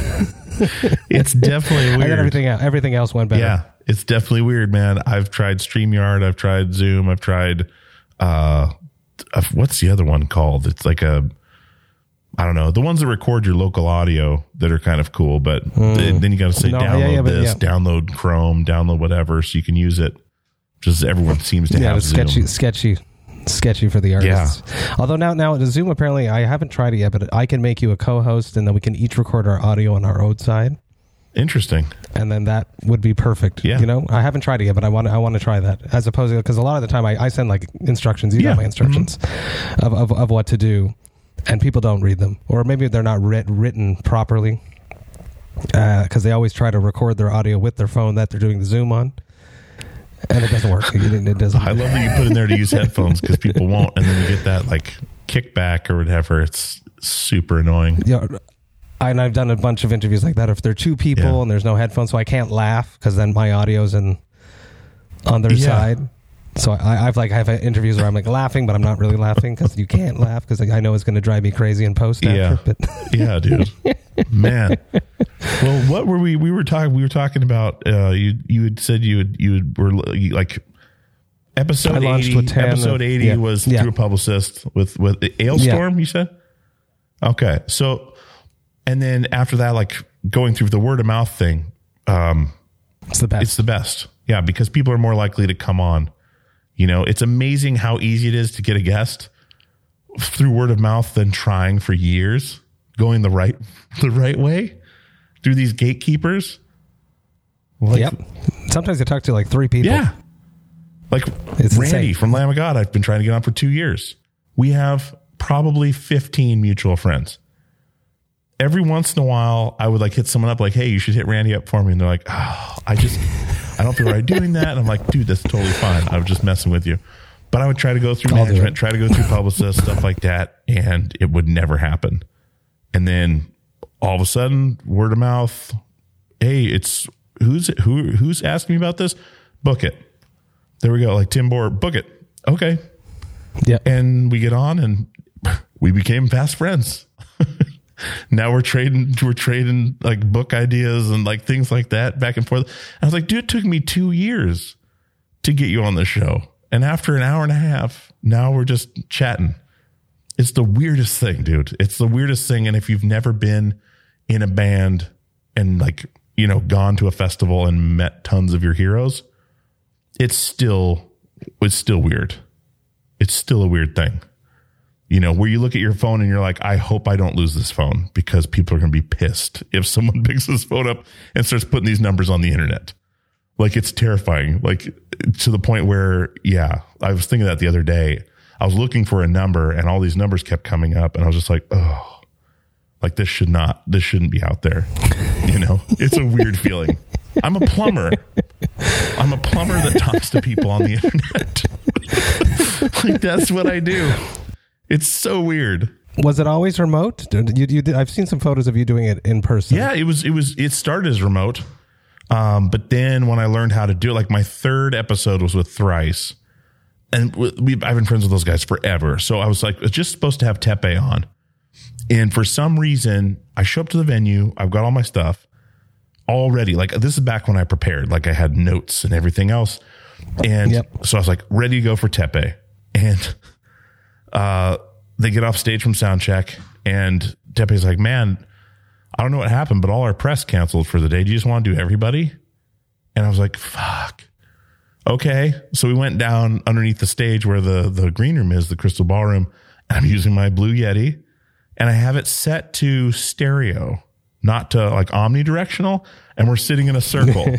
It's definitely weird. And then everything else went better. Yeah, it's definitely weird, man. I've tried StreamYard. I've tried Zoom. I've tried, what's the other one called? It's like I don't know, the ones that record your local audio that are kind of cool, but then you got to say download Chrome, download whatever, so you can use it. Just everyone seems to have it's Zoom. sketchy for the artists. Yeah. Although now the Zoom, apparently I haven't tried it yet, but I can make you a co-host, and then we can each record our audio on our own side. Interesting. And then that would be perfect. Yeah. I haven't tried it yet, but I want to try that, as opposed to, because a lot of the time I send like instructions. You got my instructions of what to do. and people don't read them, or maybe they're not written properly, because they always try to record their audio with their phone that they're doing the Zoom on, and it doesn't work. It doesn't. I love that you put in there to use headphones because people won't, and then you get that like kickback or whatever. It's super annoying. Yeah. And I've done a bunch of interviews like that. If there are two people and there's no headphones, so I can't laugh because then my audio's on their side. So I've had interviews where I'm like laughing, but I'm not really laughing because you can't laugh because I know it's going to drive me crazy in post after. But yeah, dude, man. Well, what were we were talking about? You had said you were like episode 80. With 10 episode 80 was through a publicist with Ailstorm. You said okay, so. And then after that, like going through the word of mouth thing, it's the best. It's the best. Yeah, because people are more likely to come on. You know, it's amazing how easy it is to get a guest through word of mouth than trying for years, going the right way through these gatekeepers. Like, yep. Sometimes I talk to like 3 people. Yeah. Like it's Randy insane. from Lamb of God, I've been trying to get on for 2 years. We have probably 15 mutual friends. Every once in a while, I would like hit someone up like, hey, you should hit Randy up for me. And they're like, oh, I don't feel right doing that. And I'm like, dude, that's totally fine. I was just messing with you. But I would try to go through management, try to go through publicists, stuff like that. And it would never happen. And then all of a sudden, word of mouth. Hey, it's who's asking me about this? Book it. There we go. Like Tim Bohr, book it. Okay. Yeah. And we get on and we became fast friends. Now we're trading like book ideas and like things like that back and forth. And I was like, dude, it took me 2 years to get you on the show. And after an hour and a half, now we're just chatting. It's the weirdest thing, dude. It's the weirdest thing. And if you've never been in a band and like, you know, gone to a festival and met tons of your heroes, it's still weird. It's still a weird thing. You know, where you look at your phone and you're like, I hope I don't lose this phone because people are going to be pissed if someone picks this phone up and starts putting these numbers on the internet. Like, it's terrifying. Like, to the point where, yeah, I was thinking that the other day. I was looking for a number and all these numbers kept coming up and I was just like, oh, like this shouldn't be out there. You know, it's a weird feeling. I'm a plumber that talks to people on the internet. Like, that's what I do. It's so weird. Was it always remote? You I've seen some photos of you doing it in person. Yeah, it started as remote. But then when I learned how to do it, like my 3rd episode was with Thrice. And I've been friends with those guys forever. So I was like, it's just supposed to have Tepe on. And for some reason, I show up to the venue. I've got all my stuff already. Like, this is back when I prepared. Like, I had notes and everything else. And so I was like, ready to go for Tepe. And they get off stage from sound check and Tepe's like, man, I don't know what happened, but all our press canceled for the day. Do you just want to do everybody? And I was like, fuck. Okay. So we went down underneath the stage where the green room is, the Crystal Ballroom. And I'm using my Blue Yeti and I have it set to stereo, not to like omnidirectional. And we're sitting in a circle.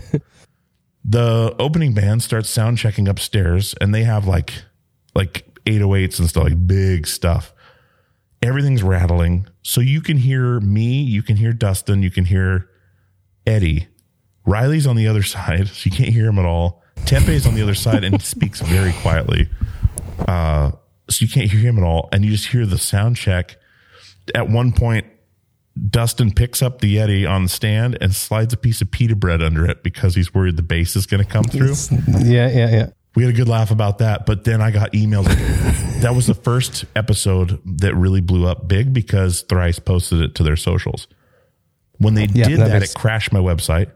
The opening band starts sound checking upstairs and they have like 808s and stuff, like big stuff. Everything's rattling. So you can hear me, you can hear Dustin, you can hear Eddie. Riley's on the other side, so you can't hear him at all. Tepe's on the other side and speaks very quietly. So you can't hear him at all. And you just hear the sound check. At one point, Dustin picks up the Yeti on the stand and slides a piece of pita bread under it because he's worried the bass is going to come through. Yeah. We had a good laugh about that, but then I got emails. That was the first episode that really blew up big because Thrice posted it to their socials. When they did that, it crashed my website.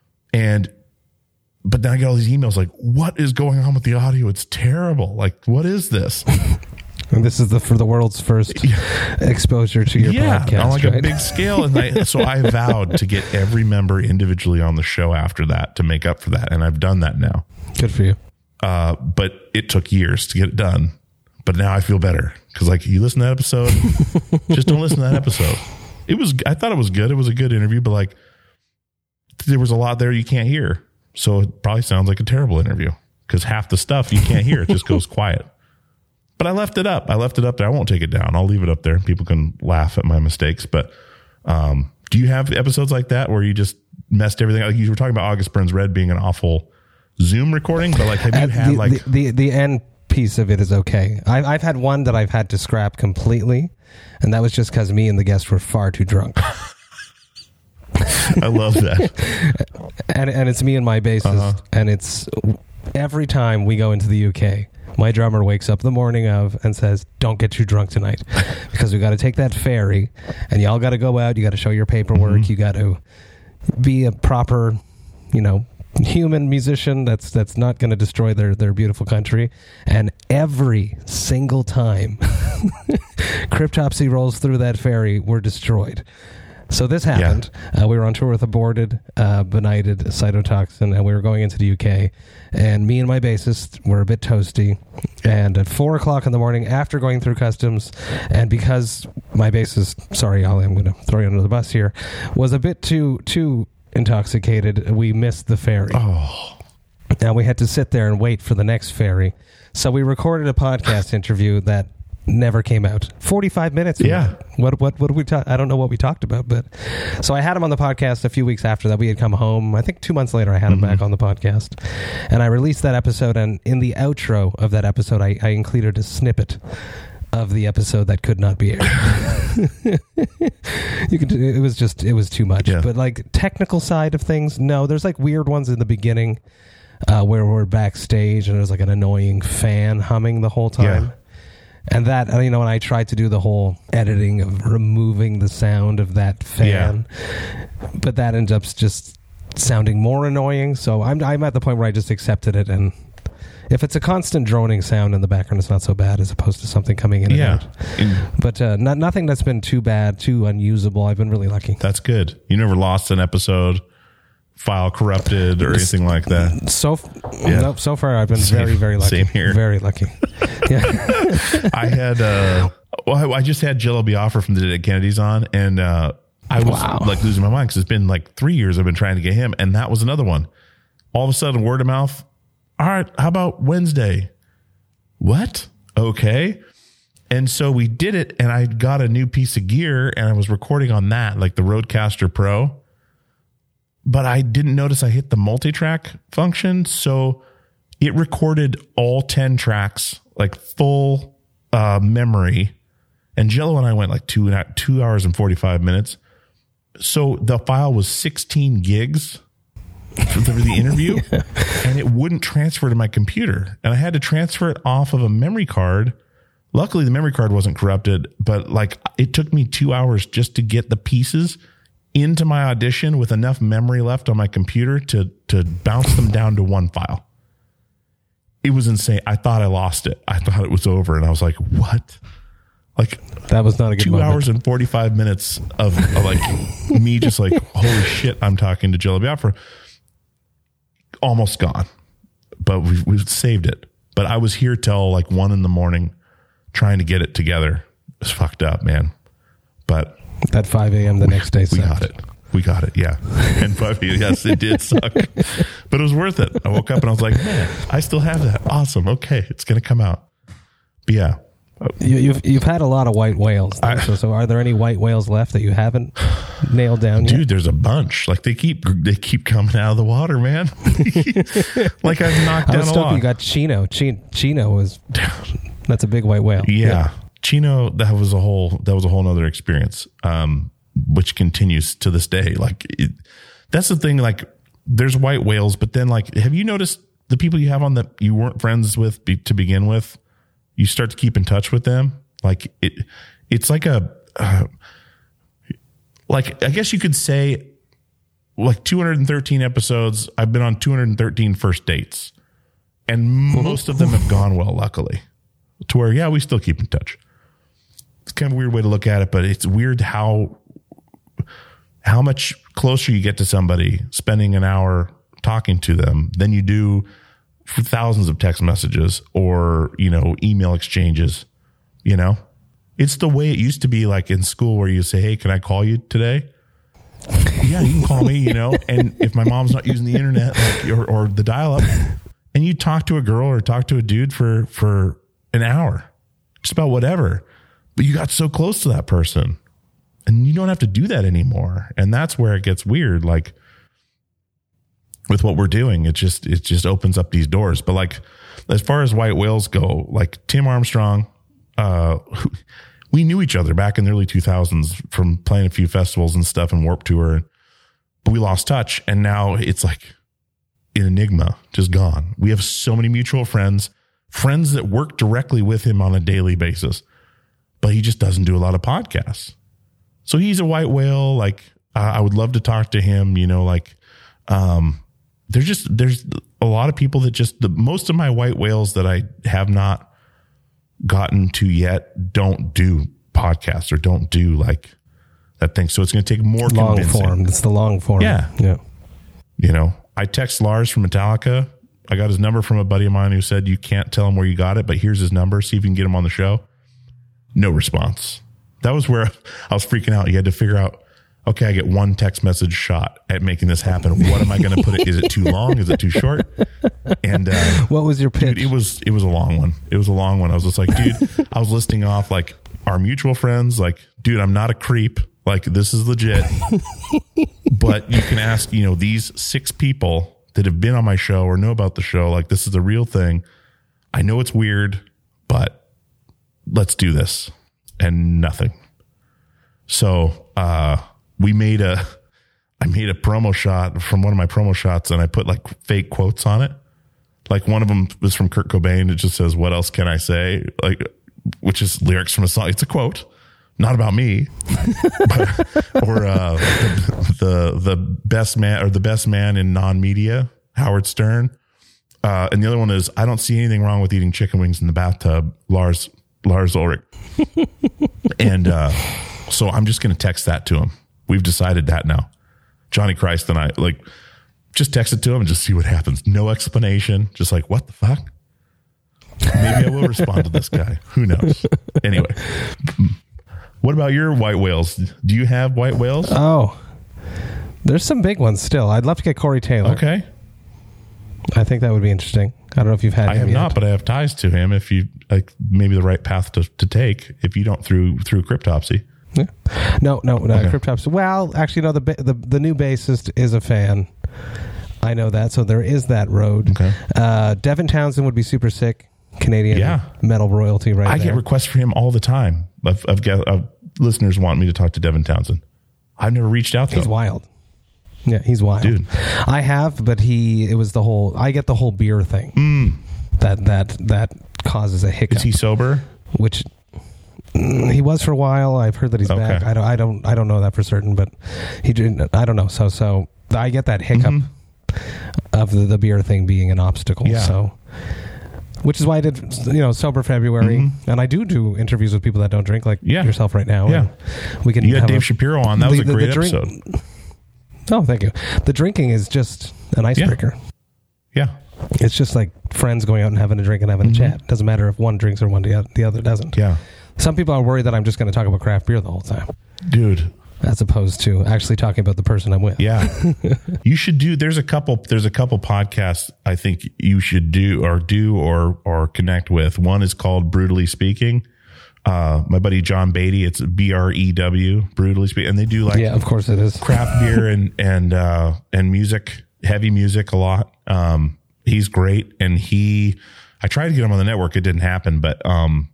But then I got all these emails like, what is going on with the audio? It's terrible. Like, what is this? And this is for the world's first exposure to your podcast, on like a big scale. And so I vowed to get every member individually on the show after that to make up for that. And I've done that now. Good for you. But it took years to get it done. But now I feel better because, like, you listen to that episode, just don't listen to that episode. I thought it was good. It was a good interview, but like, there was a lot there you can't hear. So it probably sounds like a terrible interview because half the stuff you can't hear. It just goes quiet. But I left it up. There. I won't take it down. I'll leave it up there. People can laugh at my mistakes. But do you have episodes like that where you just messed everything up? Like you were talking about August Burns Red being an awful Zoom recording, but like have you had the end piece of it is okay. I've had one that I've had to scrap completely, and that was just because me and the guest were far too drunk. I love that. and it's me and my bassist, and it's every time we go into the UK, my drummer wakes up the morning of and says, "Don't get too drunk tonight because we got to take that ferry and y'all got to go out. You got to show your paperwork. You got to be a proper, human musician that's not going to destroy their beautiful country." And every single time Cryptopsy rolls through that ferry, we're destroyed. So this happened. Yeah. We were on tour with Aborted, Benighted, Cytotoxin, and we were going into the UK. And me and my bassist were a bit toasty. And at 4 o'clock in the morning, after going through customs, and because my bassist, sorry, Ollie, I'm going to throw you under the bus here, was a bit too intoxicated, we missed the ferry. Oh. Now we had to sit there and wait for the next ferry. So we recorded a podcast interview that never came out. 45 minutes. Yeah. What did we talk? I don't know what we talked about, but so I had him on the podcast a few weeks after that. We had come home. I think 2 months later, I had him back on the podcast, and I released that episode. And in the outro of that episode, I included a snippet of the episode that could not be aired. It was too much. Yeah. But like technical side of things, no. There's like weird ones in the beginning where we're backstage and there's like an annoying fan humming the whole time. Yeah. And that, when I tried to do the whole editing of removing the sound of that fan, but that ends up just sounding more annoying. So I'm at the point where I just accepted it. And if it's a constant droning sound in the background, it's not so bad as opposed to something coming in and out. But nothing that's been too bad, too unusable. I've been really lucky. That's good. You never lost an episode, file corrupted, or anything like that? Nope, so far I've been very, very lucky. Same here. Very lucky. Yeah. I had I just had Jello Biafra from the Dead Kennedys on, and I was like losing my mind because it's been like 3 years I've been trying to get him, and that was another one. All of a sudden, word of mouth. All right, how about Wednesday? What? Okay. And so we did it, and I got a new piece of gear, and I was recording on that, like the Rodecaster Pro. But I didn't notice I hit the multi-track function, so it recorded all 10 tracks, like full memory. And Jello and I went like 2 hours and 45 minutes. So the file was 16 gigs for the interview, and it wouldn't transfer to my computer. And I had to transfer it off of a memory card. Luckily, the memory card wasn't corrupted, but like it took me 2 hours just to get the pieces into my Audition with enough memory left on my computer to bounce them down to one file. It was insane. I thought I lost it. I thought it was over, and I was like, what? Like, that was not a good 2 hours and 45 minutes of like me just like, holy shit, I'm talking to Jello Biafra. Almost gone, but we've saved it. But I was here till like 1 a.m. trying to get it together. It was fucked up, man. But at 5 a.m. the next day, we got it. Yeah. And 5 a.m. Yes, it did suck, but it was worth it. I woke up and I was like, man, I still have that. Awesome. Okay. It's going to come out. But yeah. You've had a lot of white whales. So are there any white whales left that you haven't nailed down yet? Dude, there's a bunch. Like they keep coming out of the water, man. Like I've knocked down a lot. You got Chino. Chino that's a big white whale. Yeah. Chino, that was a whole nother experience, which continues to this day. Like that's the thing. Like there's white whales, but then like, have you noticed the people you have on that you weren't friends with to begin with? You start to keep in touch with them. Like it's like like I guess you could say like 213 episodes. I've been on 213 first dates, and most of them have gone well, luckily, to where, we still keep in touch. It's kind of a weird way to look at it, but it's weird how much closer you get to somebody spending an hour talking to them than you do for thousands of text messages or, email exchanges. It's the way it used to be, like in school where you say, hey, can I call you today? Yeah, you can call me, and if my mom's not using the internet or the dial up, and you talk to a girl or talk to a dude for an hour, just about whatever. But you got so close to that person, and you don't have to do that anymore. And that's where it gets weird. Like with what we're doing, it just opens up these doors. But like, as far as white whales go, like Tim Armstrong, we knew each other back in the early 2000s from playing a few festivals and stuff and Warped Tour, but we lost touch. And now it's like an enigma, just gone. We have so many mutual friends that work directly with him on a daily basis, but he just doesn't do a lot of podcasts. So he's a white whale. Like, I would love to talk to him, you know, like, there's a lot of people that most of my white whales that I have not gotten to yet don't do podcasts or don't do like that thing. So it's going to take more long convincing. Form. It's the long form. Yeah. You know, I text Lars from Metallica. I got his number from a buddy of mine who said, you can't tell him where you got it, but here's his number. See if you can get him on the show. No response. That was where I was freaking out. You had to figure out, okay, I get one text message shot at making this happen. What am I going to put it? Is it too long? Is it too short? And what was your pitch? Dude, it was a long one. It was a long one. I was just like, dude, I was listing off like our mutual friends. Like, dude, I'm not a creep. Like, this is legit. But you can ask, you know, these 6 people that have been on my show or know about the show. Like, this is the real thing. I know it's weird, but let's do this. And nothing. So, I made a promo shot from one of my promo shots and I put like fake quotes on it. Like one of them was from Kurt Cobain. It just says, "What else can I say?" Like, which is lyrics from a song. It's a quote, not about me, or the best man or the best man in non-media, Howard Stern. And the other one is, "I don't see anything wrong with eating chicken wings in the bathtub, Lars Ulrich." And so I'm just going to text that to him. We've decided that now. Johnny Christ and I, like, just text it to him and just see what happens. No explanation. Just like, what the fuck? Maybe I will respond to this guy. Who knows? Anyway, what about your white whales? Do you have white whales? Oh, there's some big ones still. I'd love to get Corey Taylor. Okay. I think that would be interesting. I don't know if you've had him I have yet. not, but I have ties to him. If you like, maybe the right path to take if you don't through Cryptopsy. Yeah. No. Okay. Cryptopsy. Well, actually, no. The new bassist is a fan. I know that, so there is that road. Okay. Devin Townsend would be super sick. Canadian metal royalty, right? I there. get requests for him all the time. I've got listeners want me to talk to Devin Townsend. I've never reached out to him. He's wild. Yeah, he's wild. Dude. I have, but it was the whole. I get the whole beer thing. That causes a hiccup. Is he sober? Which he was for a while. I've heard that he's back. I don't know that for certain, but he didn't. I don't know. So I get that hiccup of the beer thing being an obstacle. Yeah. So, which is why I did sober February, and I do interviews with people that don't drink, like yourself right now. Yeah, we can. You had Dave Shapiro on. That was a great episode. Oh, thank you. The drinking is just an icebreaker. Yeah. It's just like friends going out and having a drink and having a chat. Doesn't matter if one drinks or the other doesn't. Yeah. Some people are worried that I'm just going to talk about craft beer the whole time. Dude. As opposed to actually talking about the person I'm with. Yeah. You should do, there's a couple podcasts I think you should do or connect with. One is called Brutally Speaking. My buddy John Beatty, it's BREW, Brutally Speaking. And they do like, of course it is, craft beer and music, heavy music a lot. He's great. And I tried to get him on the network. It didn't happen, but,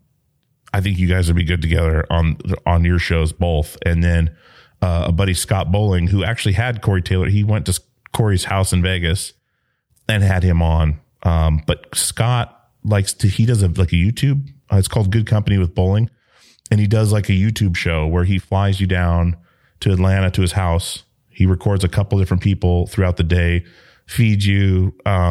I think you guys would be good together on your shows, both. And then, a buddy, Scott Bowling, who actually had Corey Taylor. He went to Corey's house in Vegas and had him on. But Scott he does a YouTube. It's called Good Company with Bowling. And he does like a YouTube show where he flies you down to Atlanta to his house. He records a couple different people throughout the day, feeds you,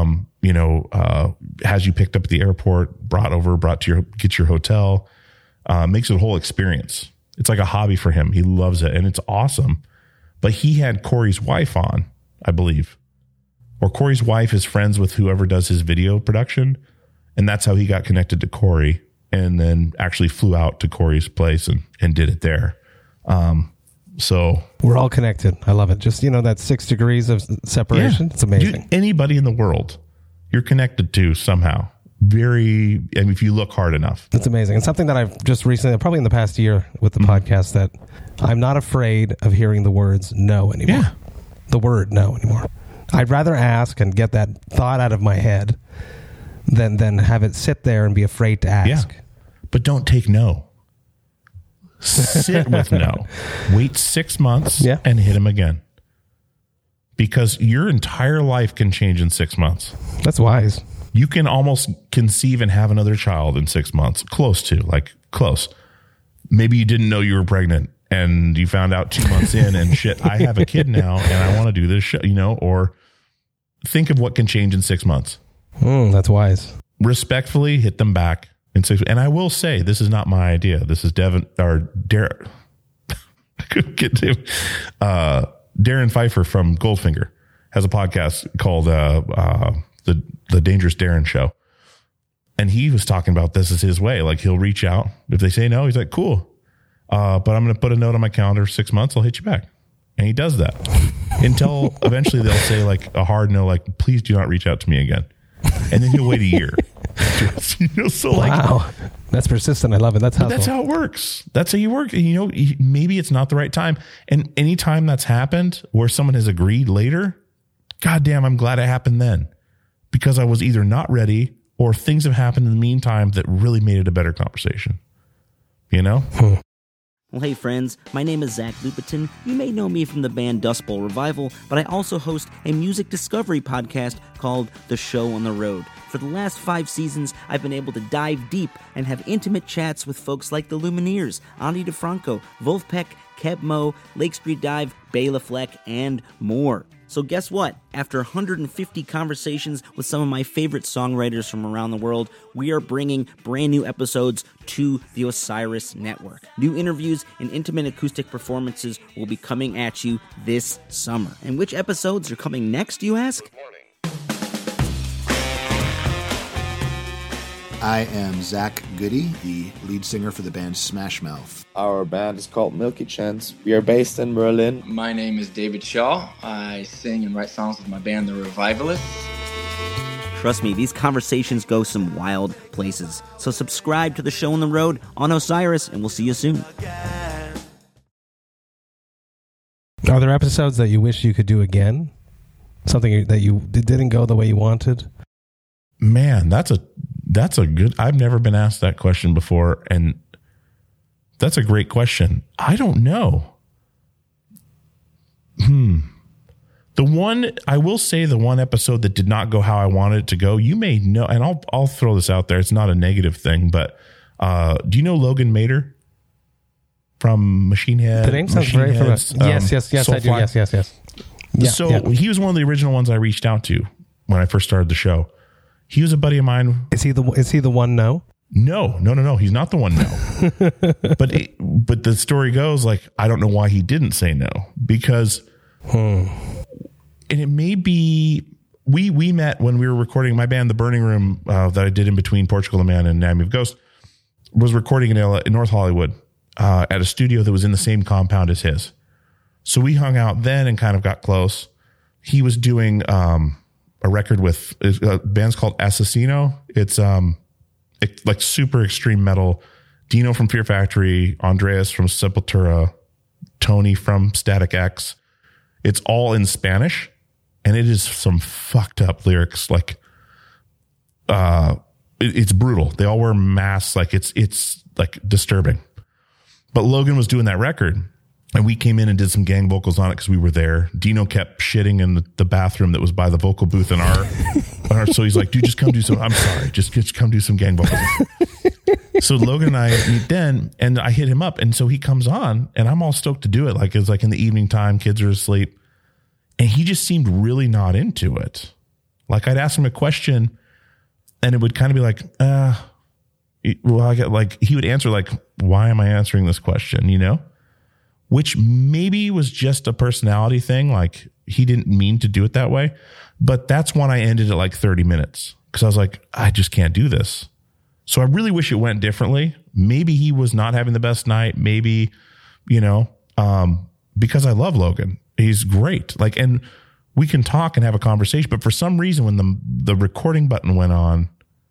has you picked up at the airport, brought to get your hotel, makes it a whole experience. It's like a hobby for him. He loves it and it's awesome. But he had Corey's wife on, I believe. Or Corey's wife is friends with whoever does his video production. And that's how he got connected to Corey and then actually flew out to Corey's place and did it there. So we're all connected. I love it. Just, that 6 degrees of separation. It's amazing. Dude, anybody in the world you're connected to somehow. very, I mean, if you look hard enough. It's amazing. It's something that I've just recently, probably in the past year with the podcast, that I'm not afraid of hearing the words no anymore. Yeah. The word no anymore. I'd rather ask and get that thought out of my head than have it sit there and be afraid to ask. Yeah. But don't take no. Sit with no. Wait 6 months and hit him again. Because your entire life can change in 6 months. That's wise. You can almost conceive and have another child in 6 months. Close. Maybe you didn't know you were pregnant and you found out 2 months in and shit, I have a kid now and I want to do this show, or think of what can change in 6 months. That's wise. Respectfully hit them back in 6. And I will say, this is not my idea. This is Darren Pfeiffer from Goldfinger has a podcast called the Dangerous Darren Show. And he was talking about this as his way. Like, he'll reach out. If they say no, he's like, cool. But I'm going to put a note on my calendar, 6 months, I'll hit you back. And he does that until eventually they'll say like a hard no, like, please do not reach out to me again. And then he'll wait a year. Wow. That's persistent. I love it. That's how it works. That's how you work. Maybe it's not the right time. And anytime that's happened where someone has agreed later, goddamn, I'm glad it happened then, because I was either not ready or things have happened in the meantime that really made it a better conversation. Well, hey friends, my name is Zach Lupetin. You may know me from the band Dust Bowl Revival, but I also host a music discovery podcast called The Show on the Road. For the last 5 seasons, I've been able to dive deep and have intimate chats with folks like the Lumineers, Ani DeFranco, Wolfpack, Keb Mo, Lake Street Dive, Bela Fleck, and more. So guess what? After 150 conversations with some of my favorite songwriters from around the world, we are bringing brand new episodes to the Osiris Network. New interviews and intimate acoustic performances will be coming at you this summer. And which episodes are coming next, you ask? I am Zach Goody, the lead singer for the band Smash Mouth. Our band is called Milky Chance. We are based in Berlin. My name is David Shaw. I sing and write songs with my band, The Revivalists. Trust me, these conversations go some wild places. So subscribe to The Show on the Road on Osiris, and we'll see you soon. Are there episodes that you wish you could do again? Something that you didn't go the way you wanted? Man, that's a good, I've never been asked that question before, and that's a great question. I don't know. I will say the one episode that did not go how I wanted it to go, you may know, and I'll throw this out there. It's not a negative thing, but do you know Logan Mader from Machine Head? The name sounds very familiar. Yes, I do. Yes. Yeah, he was one of the original ones I reached out to when I first started the show. He was a buddy of mine. Is he the one no? No. He's not the one no. But the story goes, like, I don't know why he didn't say no, because, and it may be, we met when we were recording my band, The Burning Room, that I did in between Portugal the Man and Anatomy of a Ghost, was recording in North Hollywood, at a studio that was in the same compound as his. So we hung out then and kind of got close. He was doing, a record with a band's called Assassino. It's like super extreme metal. Dino from Fear Factory, Andreas from Sepultura, Tony from Static X. It's all in Spanish, and it is some fucked up lyrics. Like, it's brutal. They all wear masks. Like, it's like disturbing. But Logan was doing that record, and we came in and did some gang vocals on it because we were there. Dino kept shitting in the bathroom that was by the vocal booth in our so he's like, dude, just come do some. I'm sorry, just come do some gang vocals. So Logan and I meet then, and I hit him up, and so he comes on, and I'm all stoked to do it. Like, it's like in the evening time, kids are asleep, and he just seemed really not into it. Like, I'd ask him a question, and it would kind of be like, well, I get like, he would answer like, why am I answering this question? Which maybe was just a personality thing. Like, he didn't mean to do it that way, but that's when I ended at like 30 minutes. Cause I was like, I just can't do this. So I really wish it went differently. Maybe he was not having the best night. Maybe, because I love Logan, he's great. Like, and we can talk and have a conversation, but for some reason, when the recording button went on,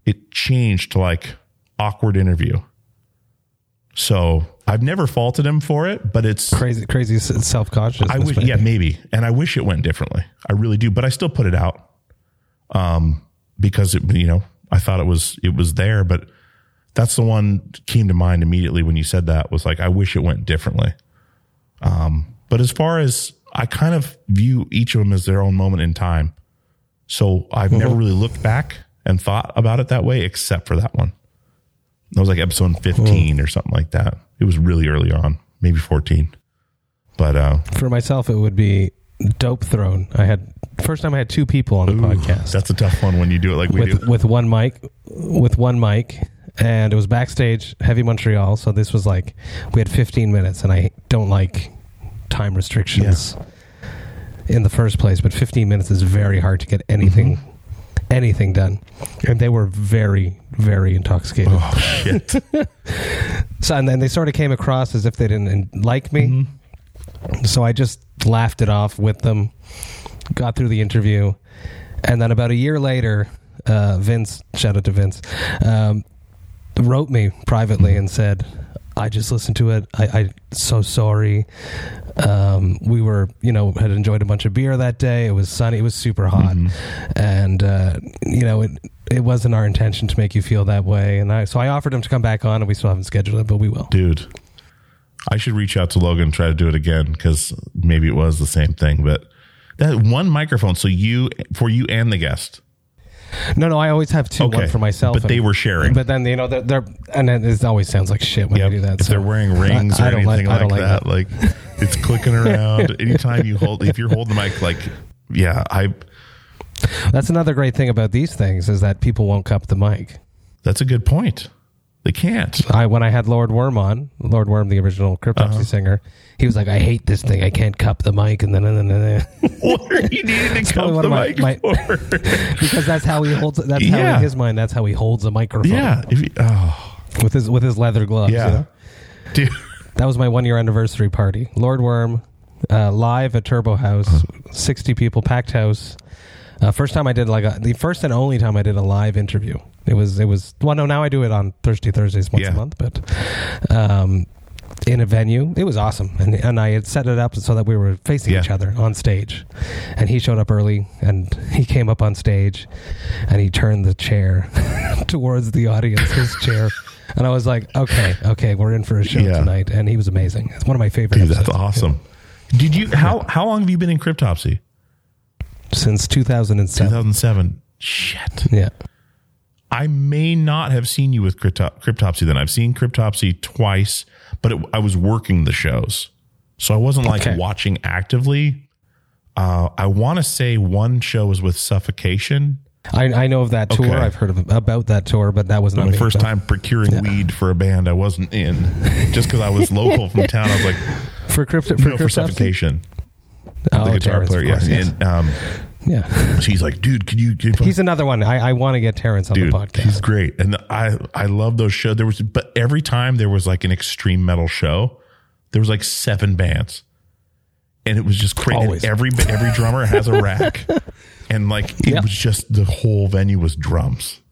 it changed to like awkward interview. So I've never faulted him for it, but it's crazy self-conscious. I wish, maybe. And I wish it went differently. I really do, but I still put it out. Because I thought it was there, but that's the one that came to mind immediately when you said that, was like, I wish it went differently. But as far as, I kind of view each of them as their own moment in time. So I've never really looked back and thought about it that way, except for that one. That was like episode 15 or something like that. It was really early on, maybe 14. But for myself, it would be Dope Throne. First time I had two people on the podcast. That's a tough one when you do it like we do. With one mic, and it was backstage, Heavy Montreal. So this was like, we had 15 minutes, and I don't like time restrictions in the first place, but 15 minutes is very hard to get anything done. And they were very, very intoxicated. Oh, shit. So, and then they sort of came across as if they didn't like me. So I just laughed it off with them, got through the interview, and then about a year later, Vince, shout out to Vince, wrote me privately and said, I just listened to it. I so sorry. We were, had enjoyed a bunch of beer that day. It was sunny. It was super hot. And, it wasn't our intention to make you feel that way. And so I offered him to come back on, and we still haven't scheduled it, but we will. Dude, I should reach out to Logan and try to do it again, because maybe it was the same thing. But that one microphone, so for you and the guest. No, I always have two, one for myself. But they were sharing. But then, they're and it always sounds like shit when I do that. If they're wearing rings or anything like that, like it's clicking around. Anytime if you're holding the mic, that's another great thing about these things, is that people won't cup the mic. That's a good point. They can't. When I had Lord Worm on, Lord Worm, the original Cryptopsy singer, he was like, I hate this thing. I can't cup the mic. And then what are you needing to cup the mic for? Because that's how he holds it. That's how, in his mind, that's how he holds a microphone. Yeah. With his leather gloves. Yeah. Dude. That was my 1-year anniversary party. Lord Worm, live at Turbo House, 60 people, packed house. First time I did the first and only time I did a live interview. It was now I do it on Thursdays once a month, but in a venue. It was awesome. And I had set it up so that we were facing each other on stage. And he showed up early, and he came up on stage, and he turned the chair towards the audience, his chair. And I was like, okay, we're in for a show tonight. And he was amazing. It's one of my favorite episodes. That's awesome. Did you how long have you been in Cryptopsy? Since 2007. 2007. Shit. Yeah. I may not have seen you with Cryptopsy then. I've seen Cryptopsy twice, but I was working the shows. So I wasn't watching actively. I want to say one show was with Suffocation. I know of that tour. Okay. I've heard about that tour, but that was not my first time procuring weed for a band I wasn't in. Just because I was local from town, I was like, for Suffocation. The guitar player, course, yes. And she's like, dude, can you he's another one. I want to get Terrence on the podcast. He's great. And I love those shows. But every time there was like an extreme metal show, there was like 7 bands. And it was just crazy. Every drummer has a rack. And like it was just, the whole venue was drums.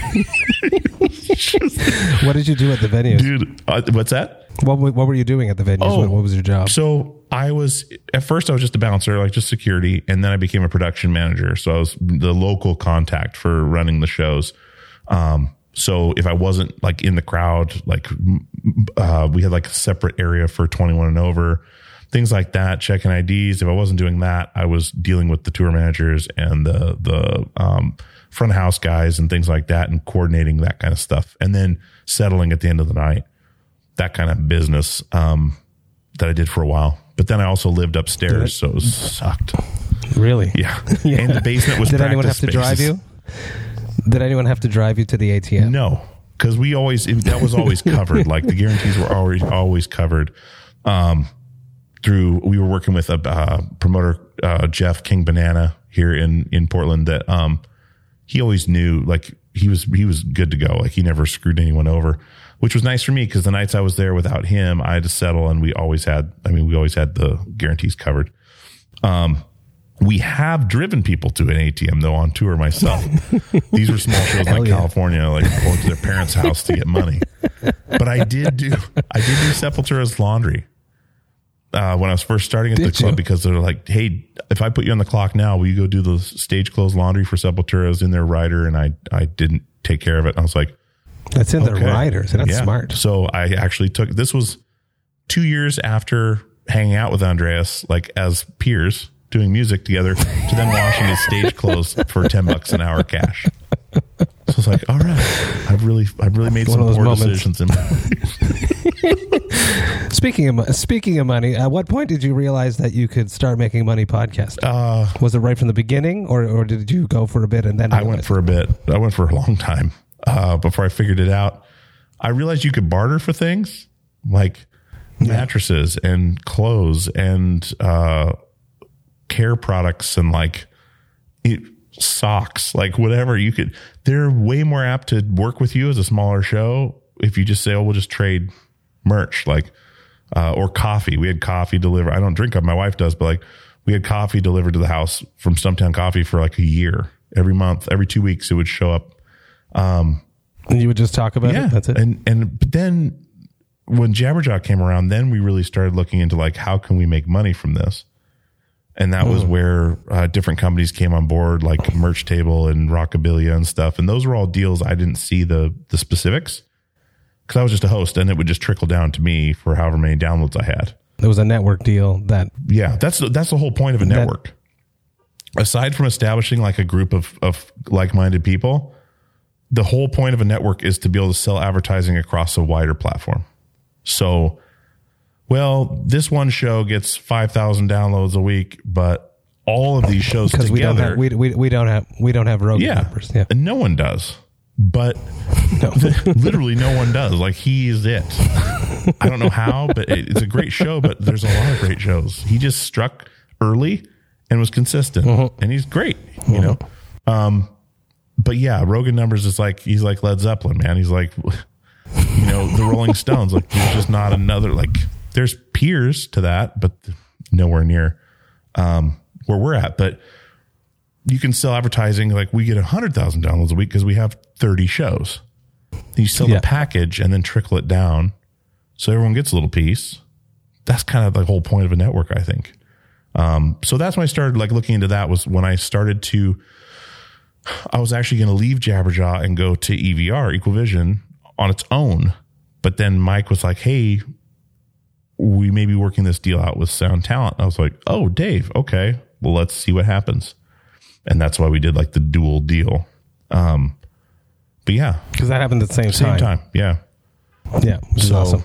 What did you do at the venues? Dude, what's that? What were you doing at the venues? What was your job? So at first I was just a bouncer, like just security. And then I became a production manager. So I was the local contact for running the shows. So if I wasn't like in the crowd, like we had like a separate area for 21 and over, things like that, checking IDs. If I wasn't doing that, I was dealing with the tour managers and the front of house guys and things like that, and coordinating that kind of stuff. And then settling at the end of the night, that kind of business that I did for a while. But then I also lived upstairs, so it sucked. Really? Yeah. And the basement was Did anyone have to drive you? Did anyone have to drive you to the ATM? No, because that was always covered. Like the guarantees were always covered. We were working with a promoter, Jeff King Banana here in Portland, that he always knew, like he was good to go. Like he never screwed anyone over, which was nice for me, because the nights I was there without him, I had to settle, and we always had the guarantees covered. We have driven people to an ATM though on tour myself. These were small shows like California, like going to their parents' house to get money. But I did do Sepultura's laundry when I was first starting at the club, because they're like, hey, if I put you on the clock now, will you go do the stage clothes laundry for Sepultura? I was in their rider and I didn't take care of it. And I was like, that's in their rider. So that's smart. So I actually this was 2 years after hanging out with Andreas, like as peers doing music together, to then washing his stage clothes for $10 an hour cash. So I was like, all right, I've really made some poor decisions in my life. Speaking of money, at what point did you realize that you could start making money podcasting? Was it right from the beginning, or did you go for a bit and then? I went for a bit. I went for a long time before I figured it out. I realized you could barter for things like mattresses and clothes and care products and like socks, like whatever you could. They're way more apt to work with you as a smaller show if you just say, oh, we'll just trade merch, like or coffee. We had coffee delivered. I don't drink it. My wife does, but like we had coffee delivered to the house from Stumptown Coffee for like a year. Every month, every 2 weeks, it would show up. And you would just talk about it. That's it. But then when Jabberjaw came around, then we really started looking into like, how can we make money from this? And that was where different companies came on board, like Merch Table and Rockabilia and stuff. And those were all deals I didn't see the specifics, because I was just a host, and it would just trickle down to me for however many downloads I had. There was a network deal that... Yeah, that's the whole point of a network. Aside from establishing like a group of like-minded people, the whole point of a network is to be able to sell advertising across a wider platform. So... well, this one show gets 5,000 downloads a week, but all of these shows together, we don't have Rogan numbers. Yeah, and no one does. But literally no one does. Like, he is it. I don't know how, but it's a great show. But there's a lot of great shows. He just struck early and was consistent, and he's great. You know, but yeah, Rogan numbers is like, he's like Led Zeppelin, man. He's like, you know, the Rolling Stones. Like, he's just not another like. There's peers to that, but nowhere near where we're at. But you can sell advertising. Like, we get 100,000 downloads a week because we have 30 shows. You sell the package and then trickle it down so everyone gets a little piece. That's kind of the whole point of a network, I think. So that's when I started like looking into that, was when I started to, I was actually going to leave Jabberjaw and go to EVR, Equal Vision, on its own. But then Mike was like, hey, we may be working this deal out with Sound Talent. I was like, oh, Dave. Okay. Well, let's see what happens. And that's why we did like the dual deal. But yeah. Because that happened at the same time. Yeah. Yeah. Which is awesome.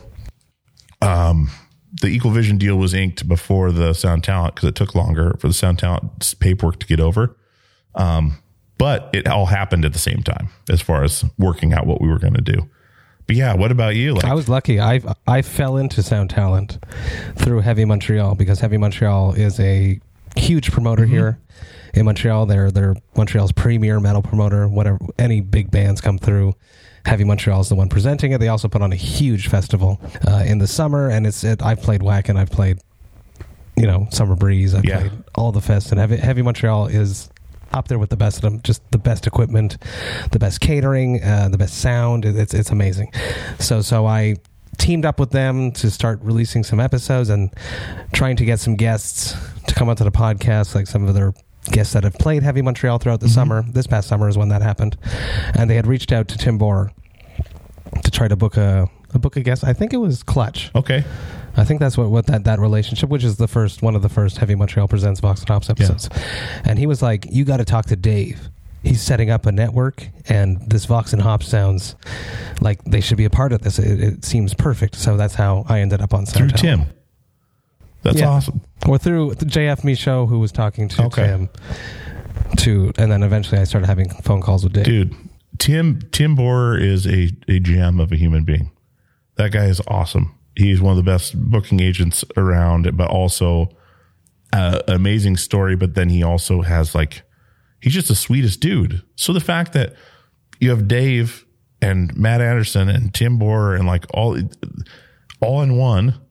The Equal Vision deal was inked before the Sound Talent, because it took longer for the Sound Talent paperwork to get over. But it all happened at the same time as far as working out what we were going to do. But yeah, what about you? Like, I was lucky. I fell into Sound Talent through Heavy Montreal, because Heavy Montreal is a huge promoter here in Montreal. They're Montreal's premier metal promoter. Whatever, any big bands come through, Heavy Montreal is the one presenting it. They also put on a huge festival in the summer, and I've played Wacken, I've played, you know, Summer Breeze, I've played all the fests, and Heavy Montreal is up there with the best of them. Just the best equipment, the best catering, the best sound. It's amazing. So I teamed up with them to start releasing some episodes and trying to get some guests to come onto the podcast, like some of their guests that have played Heavy Montreal throughout the summer. This past summer is when that happened, and they had reached out to Tim Borer to try to book a guest. I think it was Clutch. Okay. I think that's what that relationship, which is one of the first Heavy Montreal Presents Vox and Hops episodes. Yeah. And he was like, you got to talk to Dave. He's setting up a network, and this Vox and Hops sounds like they should be a part of this. It seems perfect. So that's how I ended up on Sound Through Tim. That's awesome. Or through the JF Michaud, who was talking to Tim. And then eventually I started having phone calls with Dave. Dude, Tim Borer is a gem of a human being. That guy is awesome. He's one of the best booking agents around, but also an amazing story. But then he also has he's just the sweetest dude. So the fact that you have Dave and Matt Anderson and Tim Borer and all in one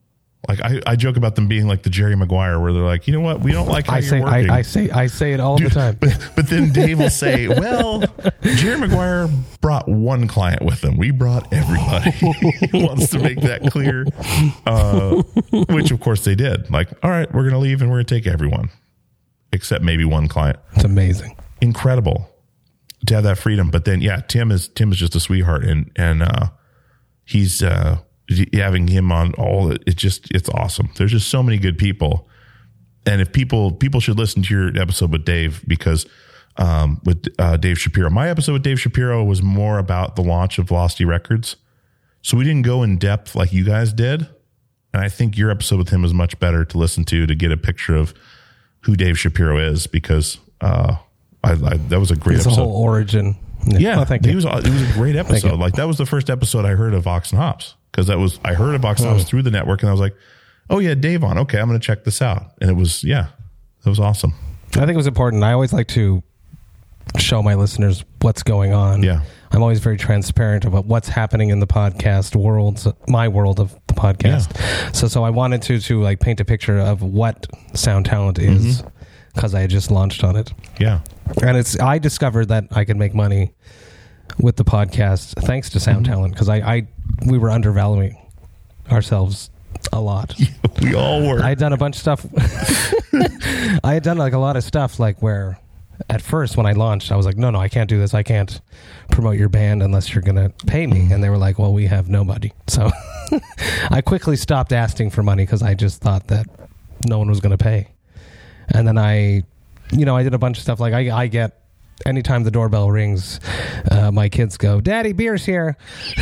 Like I joke about them being like the Jerry Maguire, where they're like, you know what, we don't like how you're working. I say it all the time. But then Dave will say, well, Jerry Maguire brought one client with him. We brought everybody. He wants to make that clear, which of course they did. Like, all right, we're going to leave and we're going to take everyone except maybe one client. It's amazing, incredible to have that freedom. But then, yeah, Tim is just a sweetheart, and he's. Having him on it's awesome. There's just so many good people. And if people should listen to your episode with Dave, because with Dave Shapiro, my episode with Dave Shapiro was more about the launch of Velocity Records. So we didn't go in depth like you guys did. And I think your episode with him is much better to listen to get a picture of who Dave Shapiro is, because that was a great episode. The whole origin. Yeah. Well, thank you. It was a great episode. Like, that was the first episode I heard of Vox and Hops. Because I heard of Vox and Hops through the network, and I was like, oh yeah, Dave on. Okay, I'm going to check this out. And it was awesome. I think it was important. I always like to show my listeners what's going on. Yeah. I'm always very transparent about what's happening in the podcast world, my world of the podcast. Yeah. So I wanted to like paint a picture of what Sound Talent is, because I had just launched on it. Yeah. And I discovered that I could make money with the podcast thanks to Sound Talent, because we were undervaluing ourselves a lot. We all were. I had done a bunch of stuff. I had done like a lot of stuff, like where at first when I launched, I was like, no, I can't do this. I can't promote your band unless you're going to pay me. And they were like, well, we have no money. So I quickly stopped asking for money, because I just thought that no one was going to pay. And then I did a bunch of stuff. Like I get, anytime the doorbell rings, my kids go, Daddy, beer's here.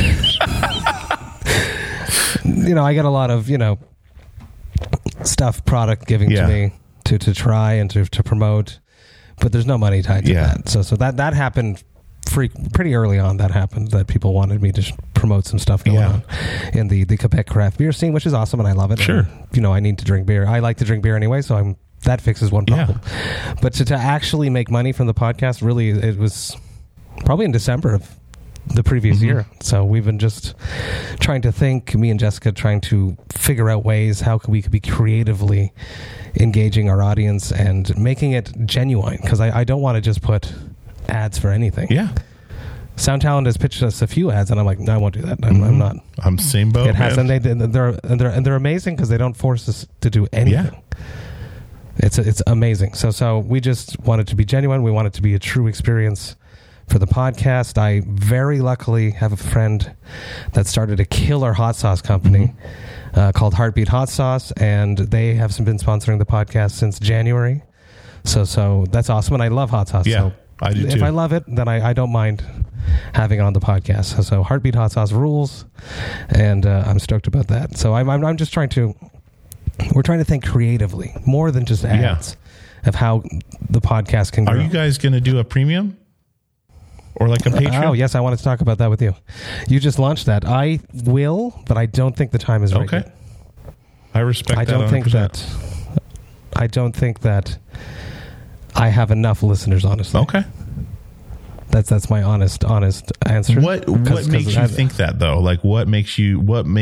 I get a lot of, product giving to me to try and to promote, but there's no money tied to that. So that happened pretty early on. That happened, that people wanted me to promote some stuff going on in the Quebec craft beer scene, which is awesome, and I love it. Sure. And, I need to drink beer. I like to drink beer anyway, so that fixes one problem. Yeah. But to actually make money from the podcast, really, it was probably in December of the previous year. So we've been just trying to think, me and Jessica, trying to figure out ways how we could be creatively engaging our audience and making it genuine, because I don't want to just put ads for anything. Yeah. Sound Talent has pitched us a few ads, and I'm like, no, I won't do that. I'm not. I'm same boat. It has, and they're amazing, because they don't force us to do anything. Yeah. It's amazing. So we just want it to be genuine. We want it to be a true experience for the podcast. I very luckily have a friend that started a killer hot sauce company called Heartbeat Hot Sauce, and they have been sponsoring the podcast since January. So that's awesome, and I love hot sauce. Yeah, so I do too. If I love it, then I don't mind having it on the podcast. So Heartbeat Hot Sauce rules, and I'm stoked about that. So I'm just trying to. We're trying to think creatively, more than just ads, of how the podcast can grow. Are you guys going to do a premium? Or like a Patreon? Oh, yes, I wanted to talk about that with you. You just launched that. I will, but I don't think the time is right yet. I respect that. I don't think that I have enough listeners, honestly. Okay. That's my honest answer. What makes you think that, though? Like, what makes you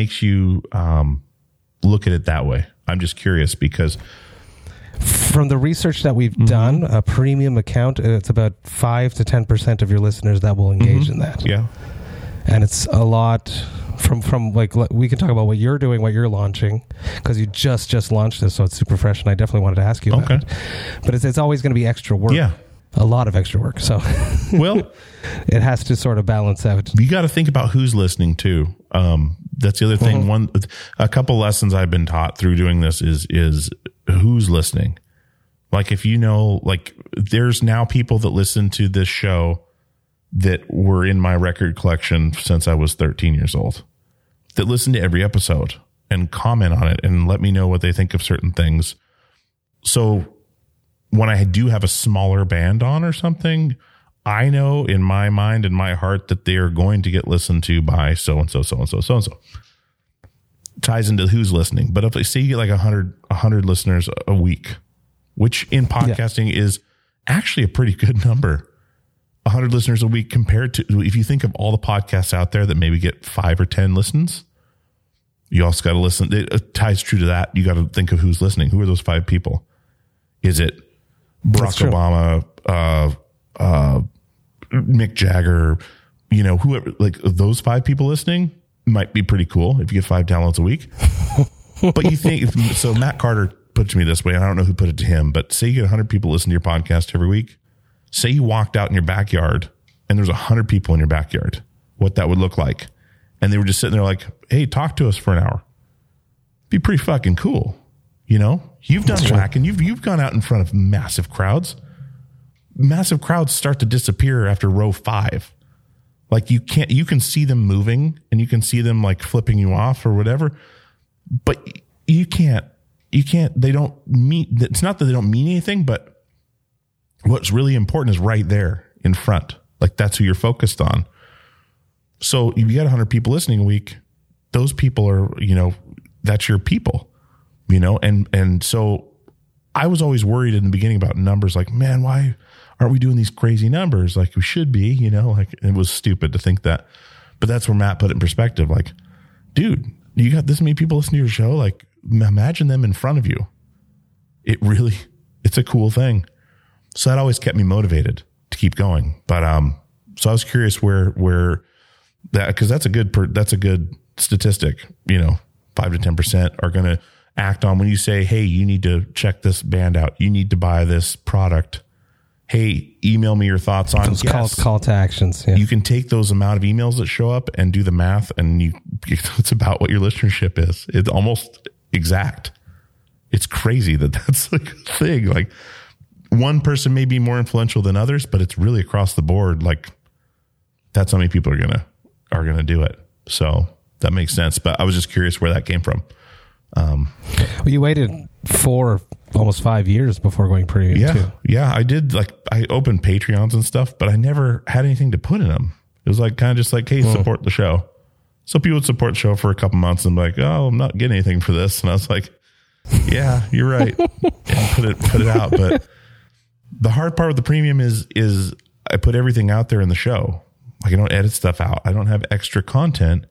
look at it that way? I'm just curious, because from the research that we've done, a premium account, it's about 5 to 10% of your listeners that will engage in that. Yeah. And it's a lot from like, we can talk about what you're doing, what you're launching, because you just launched this, so it's super fresh, and I definitely wanted to ask you about it. But it's always going to be extra work. Yeah. A lot of extra work. So well, it has to sort of balance out. You got to think about who's listening too. That's the other thing. A couple lessons I've been taught through doing this is who's listening. Like, if like, there's now people that listen to this show that were in my record collection since I was 13 years old, that listen to every episode and comment on it and let me know what they think of certain things. So when I do have a smaller band on or something, I know in my mind and my heart that they are going to get listened to by so-and-so, so-and-so, so-and-so. Ties into who's listening. But if they say you get like 100 listeners a week, which in podcasting is actually a pretty good number. 100 listeners a week compared to, if you think of all the podcasts out there that maybe get 5 or 10 listens, You also got to listen. It ties true to that. You got to think of who's listening. Who are those 5 people? Is it Barack Obama, Mick Jagger, whoever, like those 5 people listening might be pretty cool if you get 5 downloads a week. But you think, so Matt Carter put it to me this way, and I don't know who put it to him, but say you get 100 people listen to your podcast every week. Say you walked out in your backyard and there's 100 people in your backyard, what that would look like. And they were just sitting there like, hey, talk to us for an hour. Be pretty fucking cool. You've done whack and you've gone out in front of massive crowds. Massive crowds start to disappear after row 5. Like you can see them moving and you can see them like flipping you off or whatever, but you can't, they don't mean, it's not that they don't mean anything, but what's really important is right there in front. Like that's who you're focused on. So if you got 100 people listening a week, those people are, that's your people, and so I was always worried in the beginning about numbers, like, man, why aren't we doing these crazy numbers? Like we should be, like it was stupid to think that, but that's where Matt put it in perspective. Like, dude, you got this many people listening to your show. Like imagine them in front of you. It's a cool thing. So that always kept me motivated to keep going. But, so I was curious where that, cause that's a good statistic, 5 to 10% are going to act on when you say, hey, you need to check this band out. You need to buy this product. Hey, email me your thoughts on those call to actions. Yeah. You can take those amount of emails that show up and do the math, and it's about what your listenership is. It's almost exact. It's crazy that's like a thing. Like one person may be more influential than others, but it's really across the board. Like that's how many people are gonna do it. So that makes sense. But I was just curious where that came from. Well, you waited 4, almost 5 years before going premium too. Yeah, I did. Like I opened Patreons and stuff, but I never had anything to put in them. It was like kind of just like, hey, support the show. So people would support the show for a couple months and be like, oh, I'm not getting anything for this. And I was like, yeah, you're right. And put it out. But the hard part with the premium is I put everything out there in the show. Like I don't edit stuff out. I don't have extra content.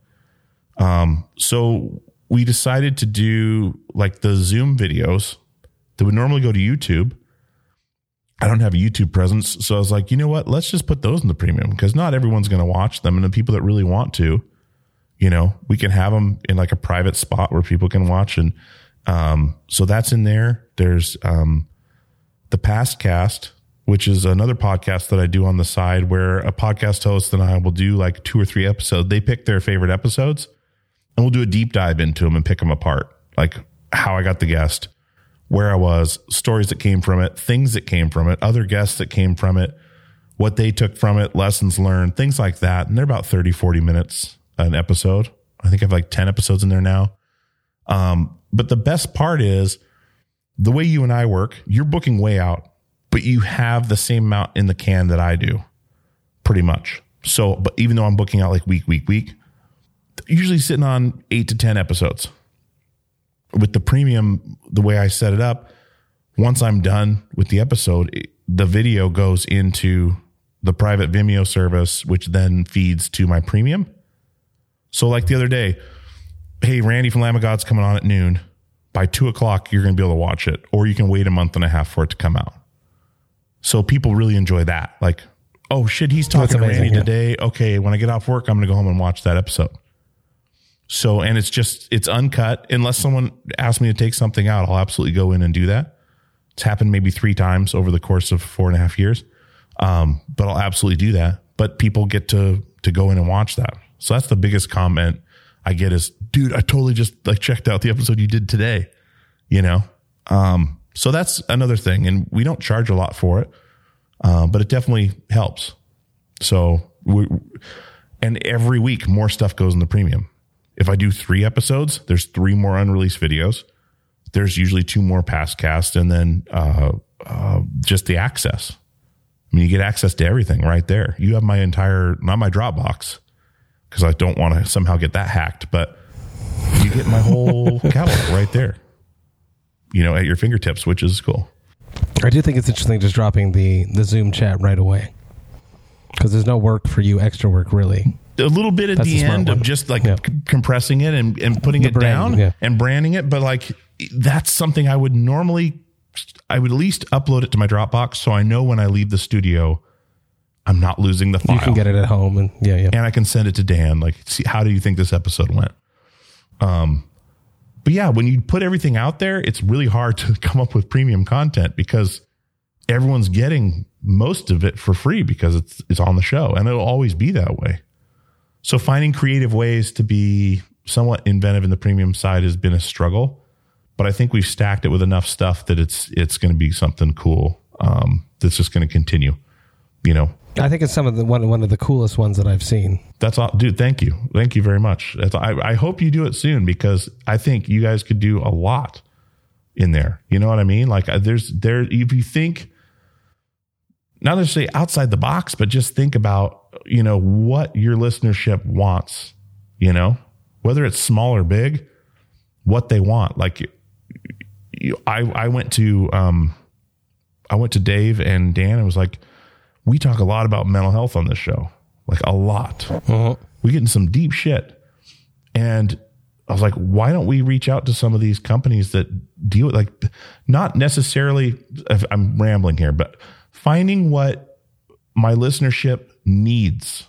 So we decided to do like the Zoom videos that would normally go to YouTube. I don't have a YouTube presence. So I was like, you know what? Let's just put those in the premium because not everyone's going to watch them. And the people that really want to, we can have them in like a private spot where people can watch. And, so that's in there. There's, the Past Cast, which is another podcast that I do on the side where a podcast host and I will do like 2 or 3 episodes. They pick their favorite episodes and we'll do a deep dive into them and pick them apart. Like how I got the guest, where I was, stories that came from it, things that came from it, other guests that came from it, what they took from it, lessons learned, things like that. And they're about 30, 40 minutes an episode. I think I have like 10 episodes in there now. But the best part is the way you and I work, you're booking way out, but you have the same amount in the can that I do pretty much. So, but even though I'm booking out like week, usually sitting on 8 to 10 episodes. With the premium, the way I set it up, once I'm done with the episode, the video goes into the private Vimeo service, which then feeds to my premium. So like the other day, hey, Randy from Lamb of God's coming on at noon. By 2:00, you're going to be able to watch it, or you can wait a month and a half for it to come out. So people really enjoy that. Like, oh shit, he's talking to Randy today. Okay, when I get off work, I'm going to go home and watch that episode. So, and it's uncut. Unless someone asks me to take something out, I'll absolutely go in and do that. It's happened maybe 3 times over the course of 4.5 years. But I'll absolutely do that. But people get to go in and watch that. So that's the biggest comment I get is, dude, I totally just like checked out the episode you did today, So that's another thing. And we don't charge a lot for it. But it definitely helps. So and every week more stuff goes in the premium. If I do 3 episodes, there's 3 more unreleased videos. There's usually 2 more past casts and then just the access. I mean, you get access to everything right there. You have my not my Dropbox, because I don't want to somehow get that hacked, but you get my whole catalog right there, at your fingertips, which is cool. I do think it's interesting just dropping the Zoom chat right away, because there's no work for you, extra work really. a little bit at the end of just like compressing it and putting it down and branding it. But like, that's something I would at least upload it to my Dropbox. So I know when I leave the studio, I'm not losing the file. You can get it at home and and I can send it to Dan. Like, see, how do you think this episode went? But yeah, when you put everything out there, it's really hard to come up with premium content because everyone's getting most of it for free because it's on the show, and it'll always be that way. So finding creative ways to be somewhat inventive in the premium side has been a struggle, but I think we've stacked it with enough stuff that it's going to be something cool. That's just going to continue, you know. I think it's one of the coolest ones that I've seen. That's all, dude. Thank you very much. I hope you do it soon because I think you guys could do a lot in there. You know what I mean? Like if you think, not necessarily outside the box, but just think about, you know, what your listenership wants, you know, whether it's small or big, what they want. Like I went to Dave and Dan and was like, we talk a lot about mental health on this show, like a lot. We get into some deep shit. And I was like, why don't we reach out to some of these companies that deal with, like, not necessarily, I'm rambling here, but finding what my listenership needs,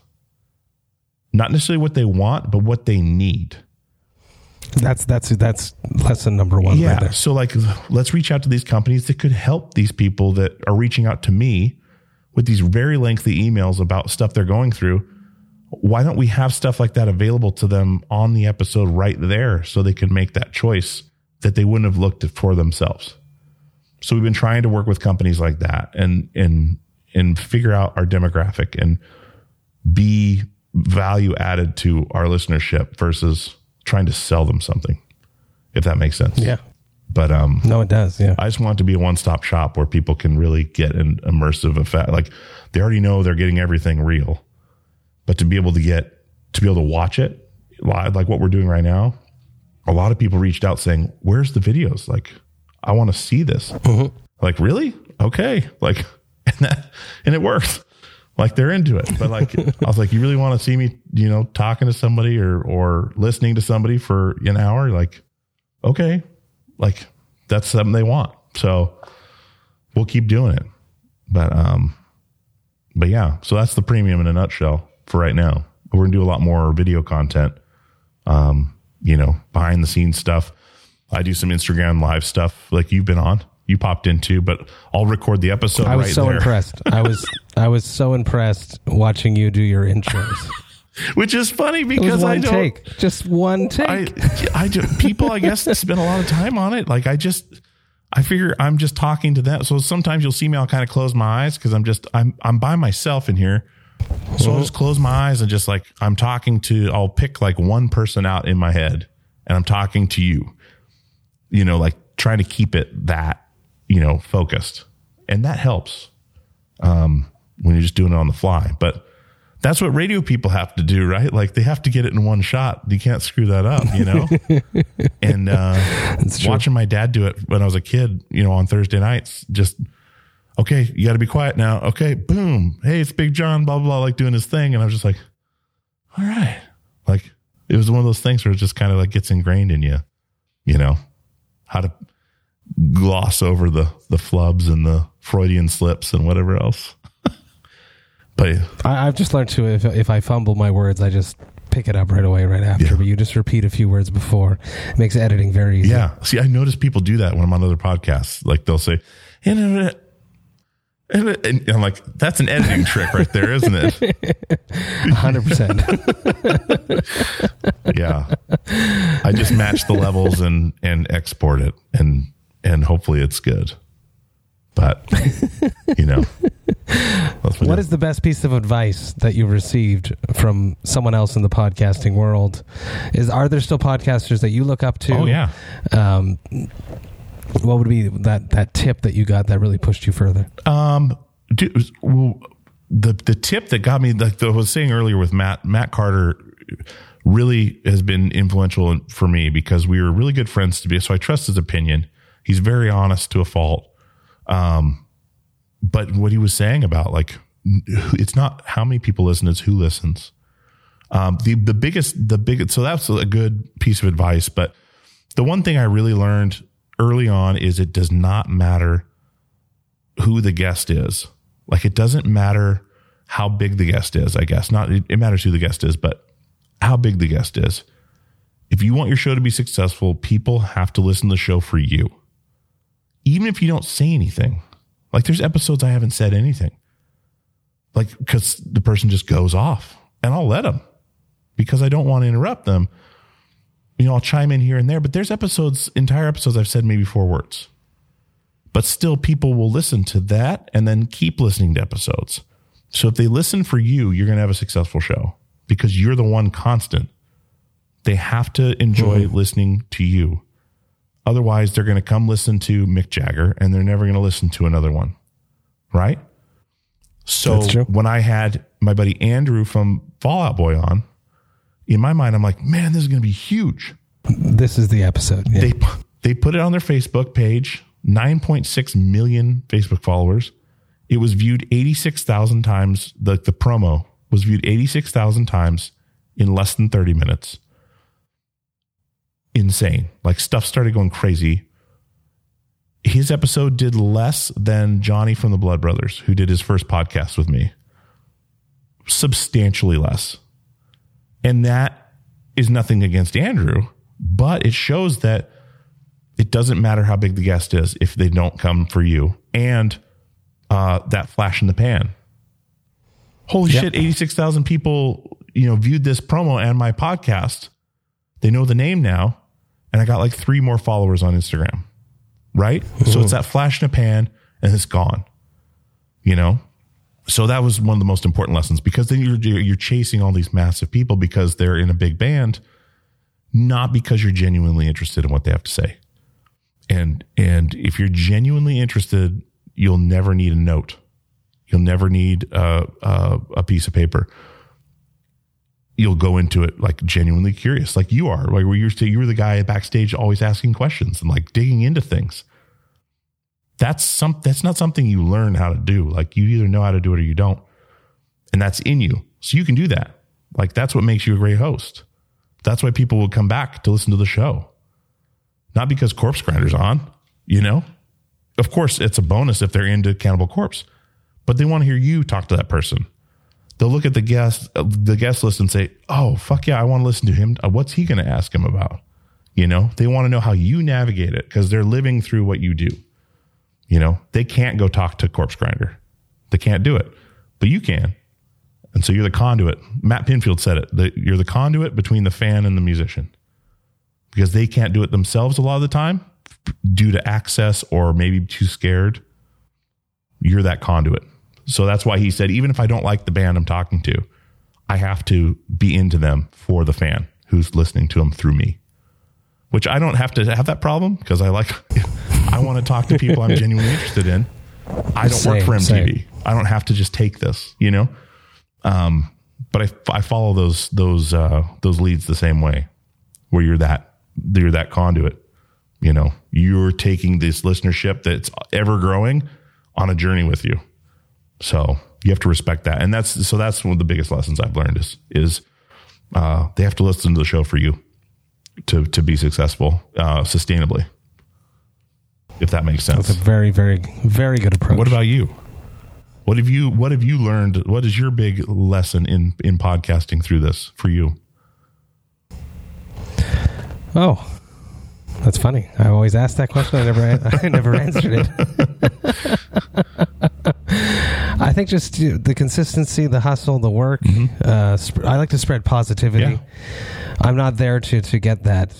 not necessarily what they want, but what they need. That's lesson number one. Yeah. Right there. So like, let's reach out to these companies that could help these people that are reaching out to me with these very lengthy emails about stuff they're going through. Why don't we have stuff like that available to them on the episode right there so they can make that choice that they wouldn't have looked for themselves? So we've been trying to work with companies like that and figure out our demographic and be value added to our listenership versus trying to sell them something, if that makes sense. Yeah. But no, it does. Yeah. I just want it to be a one-stop shop where people can really get an immersive effect. Like they already know they're getting everything real, but to be able to watch it live, like what we're doing right now, a lot of people reached out saying, "Where's the videos? Like, I want to see this." Mm-hmm. Like, really? Okay. Like, and it works. Like they're into it. But like, I was like, you really want to see me, you know, talking to somebody or listening to somebody for an hour? Like, okay. Like that's something they want. So we'll keep doing it. But yeah, so that's the premium in a nutshell for right now. We're going to do a lot more video content, you know, behind the scenes stuff. I do some Instagram live stuff like you've been on. You popped into, but I'll record the episode. I was so impressed. I was so impressed watching you do your intros. Which is funny because just one take. People, I guess, spend a lot of time on it. Like I figure I'm just talking to them. So sometimes you'll see me, I'll kind of close my eyes because I'm by myself in here. So I'll just close my eyes and just like, I'll pick like one person out in my head and I'm talking to you, you know, like trying to keep it that, you know, focused. And that helps when you're just doing it on the fly. But that's what radio people have to do, right? Like they have to get it in one shot. You can't screw that up, you know? And watching my dad do it when I was a kid, you know, on Thursday nights, just, okay, you got to be quiet now. Okay, boom. Hey, it's Big John, blah, blah, blah, like doing his thing. And I was just like, all right. Like it was one of those things where it just kind of like gets ingrained in you, you know, how to gloss over the flubs and the Freudian slips and whatever else. But I've just learned to, if I fumble my words, I just pick it up right away, right after. Yeah. But you just repeat a few words before. It makes editing very easy. Yeah. See, I notice people do that when I'm on other podcasts. Like they'll say, and I'm like, that's an editing trick right there, isn't it? 100%. Yeah. I just match the levels and export it and hopefully it's good. But, you know. What is the best piece of advice that you've received from someone else in the podcasting world? Are there still podcasters that you look up to? Oh, yeah. What would be that tip that you got that really pushed you further? The tip that got me, like I was saying earlier with Matt Carter, really has been influential for me because we were really good friends so I trust his opinion. He's very honest to a fault. But what he was saying about like, it's not how many people listen, it's who listens. The biggest, so that's a good piece of advice. But the one thing I really learned early on is it does not matter who the guest is. Like, it doesn't matter how big the guest is, I guess. It matters who the guest is, but how big the guest is. If you want your show to be successful, people have to listen to the show for you. Even if you don't say anything. Like, there's episodes I haven't said anything. Like, because the person just goes off, and I'll let them because I don't want to interrupt them. You know, I'll chime in here and there, but there's entire episodes I've said maybe 4 words. But still, people will listen to that and then keep listening to episodes. So if they listen for you, you're going to have a successful show because you're the one constant. They have to enjoy listening to you. Otherwise, they're going to come listen to Mick Jagger and they're never going to listen to another one. Right? So when I had my buddy Andrew from Fall Out Boy on, in my mind, I'm like, man, this is going to be huge. This is the episode. Yeah. They put it on their Facebook page, 9.6 million Facebook followers. It was viewed 86,000 times. The promo was viewed 86,000 times in less than 30 minutes. Insane. Like, stuff started going crazy. His episode did less than Johnny from the Blood Brothers, who did his first podcast with me. Substantially less. And that is nothing against Andrew, but it shows that it doesn't matter how big the guest is if they don't come for you. And that flash in the pan. Holy shit, 86,000 people, viewed this promo and my podcast. They know the name now. And I got like 3 more followers on Instagram. Right? So it's that flash in a pan and it's gone. So that was one of the most important lessons, because then you're chasing all these massive people because they're in a big band, not because you're genuinely interested in what they have to say. And if you're genuinely interested, you'll never need a note. You'll never need a piece of paper. You'll go into it like genuinely curious, like you are, like where you were the guy backstage always asking questions and like digging into things. That's not something you learn how to do. Like, you either know how to do it or you don't. And that's in you. So you can do that. Like, that's what makes you a great host. That's why people will come back to listen to the show. Not because Corpse Grinder's on, Of course, it's a bonus if they're into Cannibal Corpse, but they want to hear you talk to that person. They'll look at the guest list and say, oh, fuck yeah, I want to listen to him. What's he going to ask him about? They want to know how you navigate it because they're living through what you do. They can't go talk to Corpse Grinder. They can't do it, but you can. And so you're the conduit. Matt Pinfield said it. You're the conduit between the fan and the musician, because they can't do it themselves a lot of the time due to access or maybe too scared. You're that conduit. So that's why he said, even if I don't like the band I'm talking to, I have to be into them for the fan who's listening to them through me, which I don't have to have that problem because I want to talk to people I'm genuinely interested in. I don't work for MTV. I don't have to just take this, but I follow those leads the same way, where you're that conduit. You're taking this listenership that's ever growing on a journey with you. So you have to respect that. And that's one of the biggest lessons I've learned is they have to listen to the show for you to be successful, sustainably, if that makes sense. That's a very, very, very good approach. What about you? What have you learned? What is your big lesson in podcasting through this for you? Oh, that's funny. I always ask that question. I never answered it. I think just the consistency, the hustle, the work. Mm-hmm. I like to spread positivity. Yeah. I'm not there to get that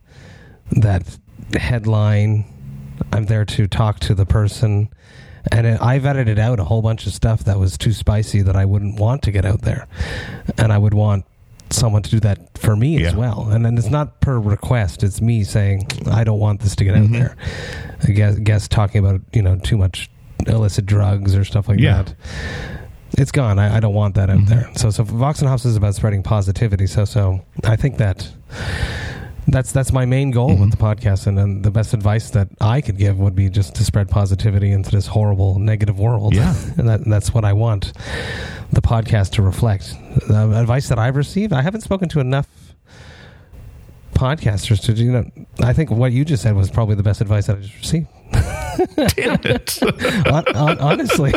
headline. I'm there to talk to the person. And I've edited out a whole bunch of stuff that was too spicy that I wouldn't want to get out there. And I would want someone to do that for me as well. And then it's not per request. It's me saying, I don't want this to get out there. I guess talking about, too much illicit drugs or stuff like that. It's gone. I don't want that out there. So Vox and Hops is about spreading positivity. So I think that That's my main goal with the podcast, and then the best advice that I could give would be just to spread positivity into this horrible, negative world. Yeah, and that's what I want the podcast to reflect. The advice that I've received, I haven't spoken to enough podcasters to do. I think what you just said was probably the best advice that I just received. Damn it! Honestly,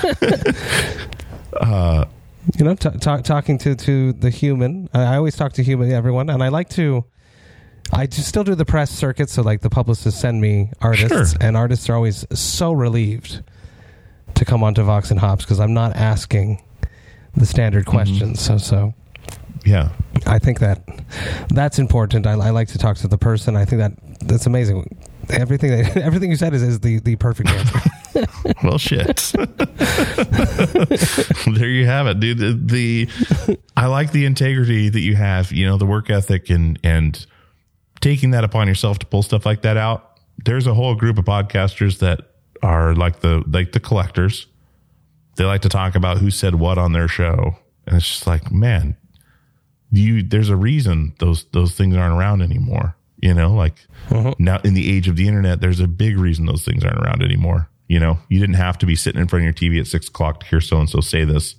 talking to the human. I always talk to everyone, and I just still do the press circuit. So like the publicists send me artists, and artists are always so relieved to come onto Vox and Hops because I'm not asking the standard questions. So yeah, I think that's important. I like to talk to the person. I think that's amazing. Everything you said is the perfect answer. Well, shit. There you have it, dude. I like the integrity that you have, the work ethic and taking that upon yourself to pull stuff like that out. There's a whole group of podcasters that are like the collectors. They like to talk about who said what on their show. And it's just like, man, there's a reason those things aren't around anymore. Now in the age of the internet, there's a big reason those things aren't around anymore. You didn't have to be sitting in front of your TV at 6 o'clock to hear so-and-so say this.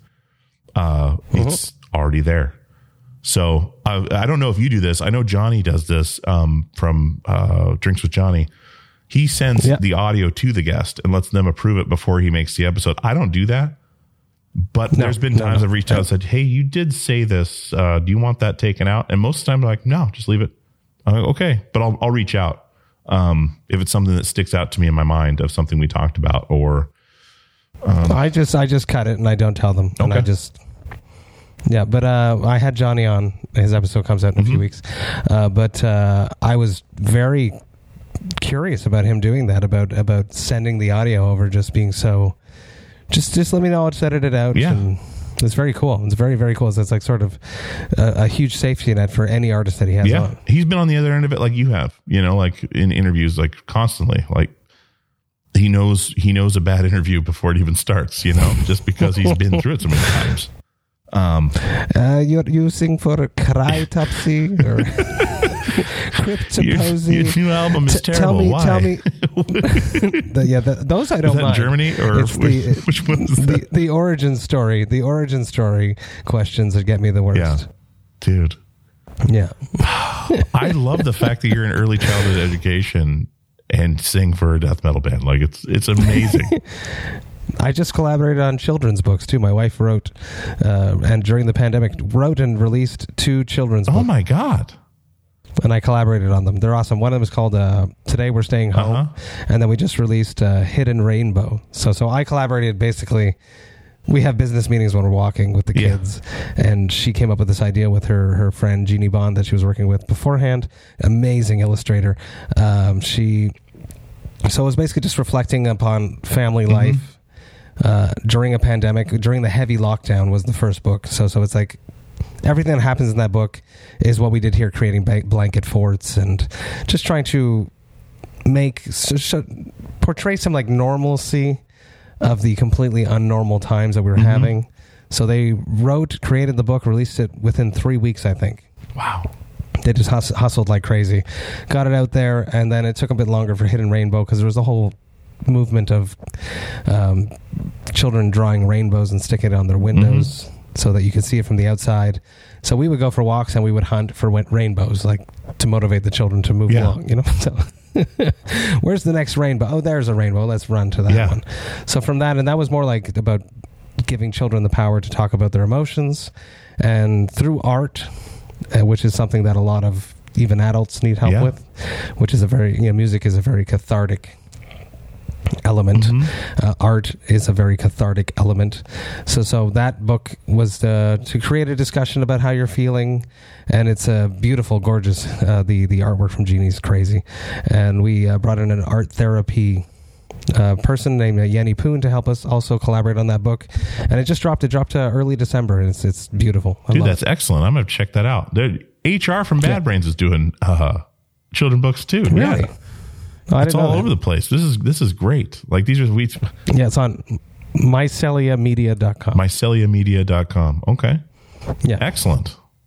It's already there. So I don't know if you do this. I know Johnny does this from Drinks with Johnny. He sends the audio to the guest and lets them approve it before he makes the episode. I don't do that. But there's been times I've reached out and said, hey, you did say this. Do you want that taken out? And most of the time they're like, no, just leave it. I'm like, okay, but I'll reach out if it's something that sticks out to me in my mind of something we talked about, or I just cut it and I don't tell them. Okay. And I just but I had Johnny on. His episode comes out in a few weeks. But I was very curious about him doing that, about sending the audio over, just being so. Just let me know. I'll just edit it out. Yeah. And it's very cool. It's very, very cool. So it's like sort of a huge safety net for any artist that he has on. He's been on the other end of it like you have, like in interviews, like constantly. Like he knows a bad interview before it even starts, just because he's been through it so many times. You're using for Cryptopsy or Cryptoposy. Your new album is terrible. Why? Tell me. Those I don't mind. Is that Germany or which one is that? The origin story. The origin story questions that get me the worst. Yeah, dude. Yeah. I love the fact that you're in early childhood education and sing for a death metal band. Like it's amazing. I just collaborated on children's books too. My wife wrote, and during the pandemic, wrote and released 2 children's books. Oh my God. And I collaborated on them. They're awesome. One of them is called Today We're Staying Home. And then we just released Hidden Rainbow. So I collaborated basically. We have business meetings when we're walking with the kids. And she came up with this idea with her friend Jeannie Bond that she was working with beforehand. Amazing illustrator. So it was basically just reflecting upon family life. During a pandemic, during the heavy lockdown was the first book. So it's like everything that happens in that book is what we did here, creating blanket forts and just trying to portray some like normalcy of the completely unnormal times that we were having. So they created the book, released it within 3 weeks, I think. Wow. They just hustled like crazy, got it out there, and then it took a bit longer for Hidden Rainbow because there was a whole movement of children drawing rainbows and sticking it on their windows so that you could see it from the outside. So we would go for walks and we would hunt for rainbows, like to motivate the children to move along, So where's the next rainbow? Oh, there's a rainbow. Let's run to that one. So from that, and that was more like about giving children the power to talk about their emotions, and through art, which is something that a lot of even adults need help with, which is music is a very cathartic element. Art is a very cathartic element. So that book was to create a discussion about how you're feeling, and it's a beautiful, gorgeous. The artwork from Jeannie's crazy, and we brought in an art therapy person named Yenny Poon to help us also collaborate on that book, and it just dropped. It dropped early December, and it's beautiful. Dude, that's excellent. I'm gonna check that out. HR from Bad Brains is doing children books too. Really? Yeah. It's all over the place. This is great. Like these are sweet. Yeah, it's on myceliamedia.com. Myceliamedia.com. Okay. Yeah. Excellent.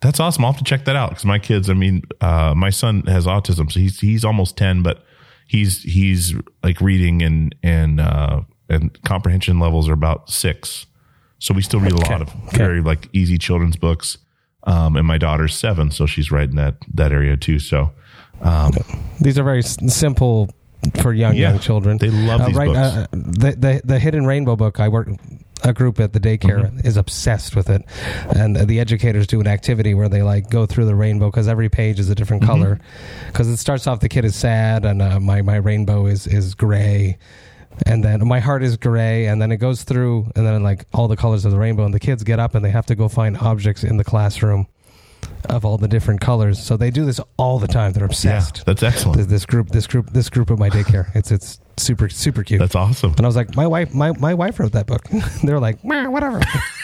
That's awesome. I'll have to check that out because my kids, my son has autism, so he's almost 10, but he's like reading and comprehension levels are about 6. So we still read a lot of very like easy children's books. And my daughter's 7, so she's right in that area too. So these are very simple for young children. They love these books. The Hidden Rainbow book, I work a group at the daycare is obsessed with it, and the educators do an activity where they like go through the rainbow because every page is a different color. Because it starts off the kid is sad, and my rainbow is gray. And then my heart is gray, and then it goes through, and then like all the colors of the rainbow, and the kids get up and they have to go find objects in the classroom of all the different colors. So they do this all the time. They're obsessed. Yeah, that's excellent. This group at my daycare. It's super cute. That's awesome. And I was like, my wife wrote that book. They're like, whatever.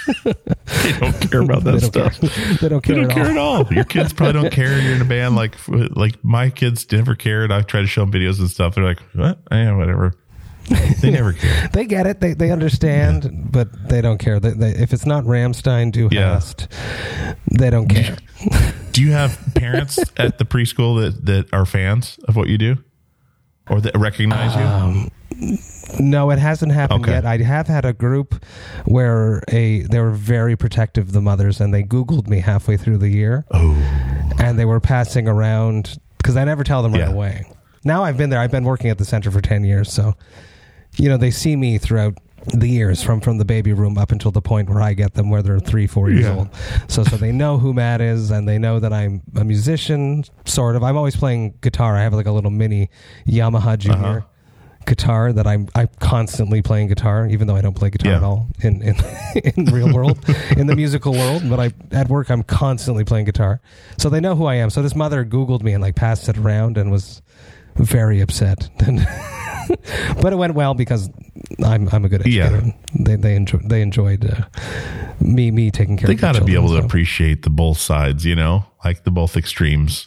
They don't care about that stuff. They don't care at all. Your kids probably don't care. You're in a band. Like my kids never cared. I try to show them videos and stuff. They're like, what? Yeah, whatever. They never care. They get it. They understand, but they don't care. They, if it's not Rammstein, Du Hast, they don't care. Do you have parents at the preschool that are fans of what you do, or that recognize you? No, it hasn't happened yet. I have had a group where they were very protective of the mothers, and they Googled me halfway through the year. Oh, and they were passing around because I never tell them right away. Now I've been there. I've been working at the center for 10 years, so they see me throughout the years from the baby room up until the point where I get them where they're 3-4 years old. So they know who Matt is, and they know that I'm a musician, sort of. I'm always playing guitar. I have like a little mini Yamaha Junior guitar that I'm constantly playing guitar, even though I don't play guitar at all in the real world, in the musical world. But at work I'm constantly playing guitar, so they know who I am. So this mother Googled me and like passed it around and was very upset. But it went well because I'm a good educator. They enjoyed me taking care of them. They got to be able to appreciate the both sides, like the both extremes.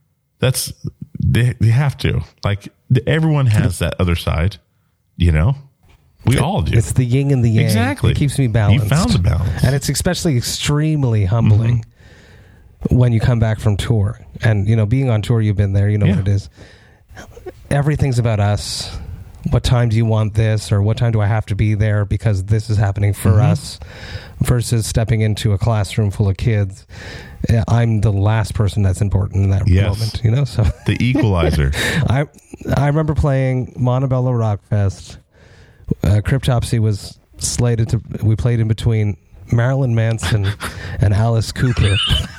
They have to. Like everyone has that other side, we all do. It's the yin and the yang. Exactly. It keeps me balanced. You found the balance. And it's especially extremely humbling when you come back from tour. And, being on tour, you've been there, what it is. Everything's about us. What time do you want this, or what time do I have to be there because this is happening for us, versus stepping into a classroom full of kids. I'm the last person that's important in that moment, so the equalizer. I remember playing Montebello Rock Fest. Cryptopsy was slated to, we played in between Marilyn Manson and Alice Cooper.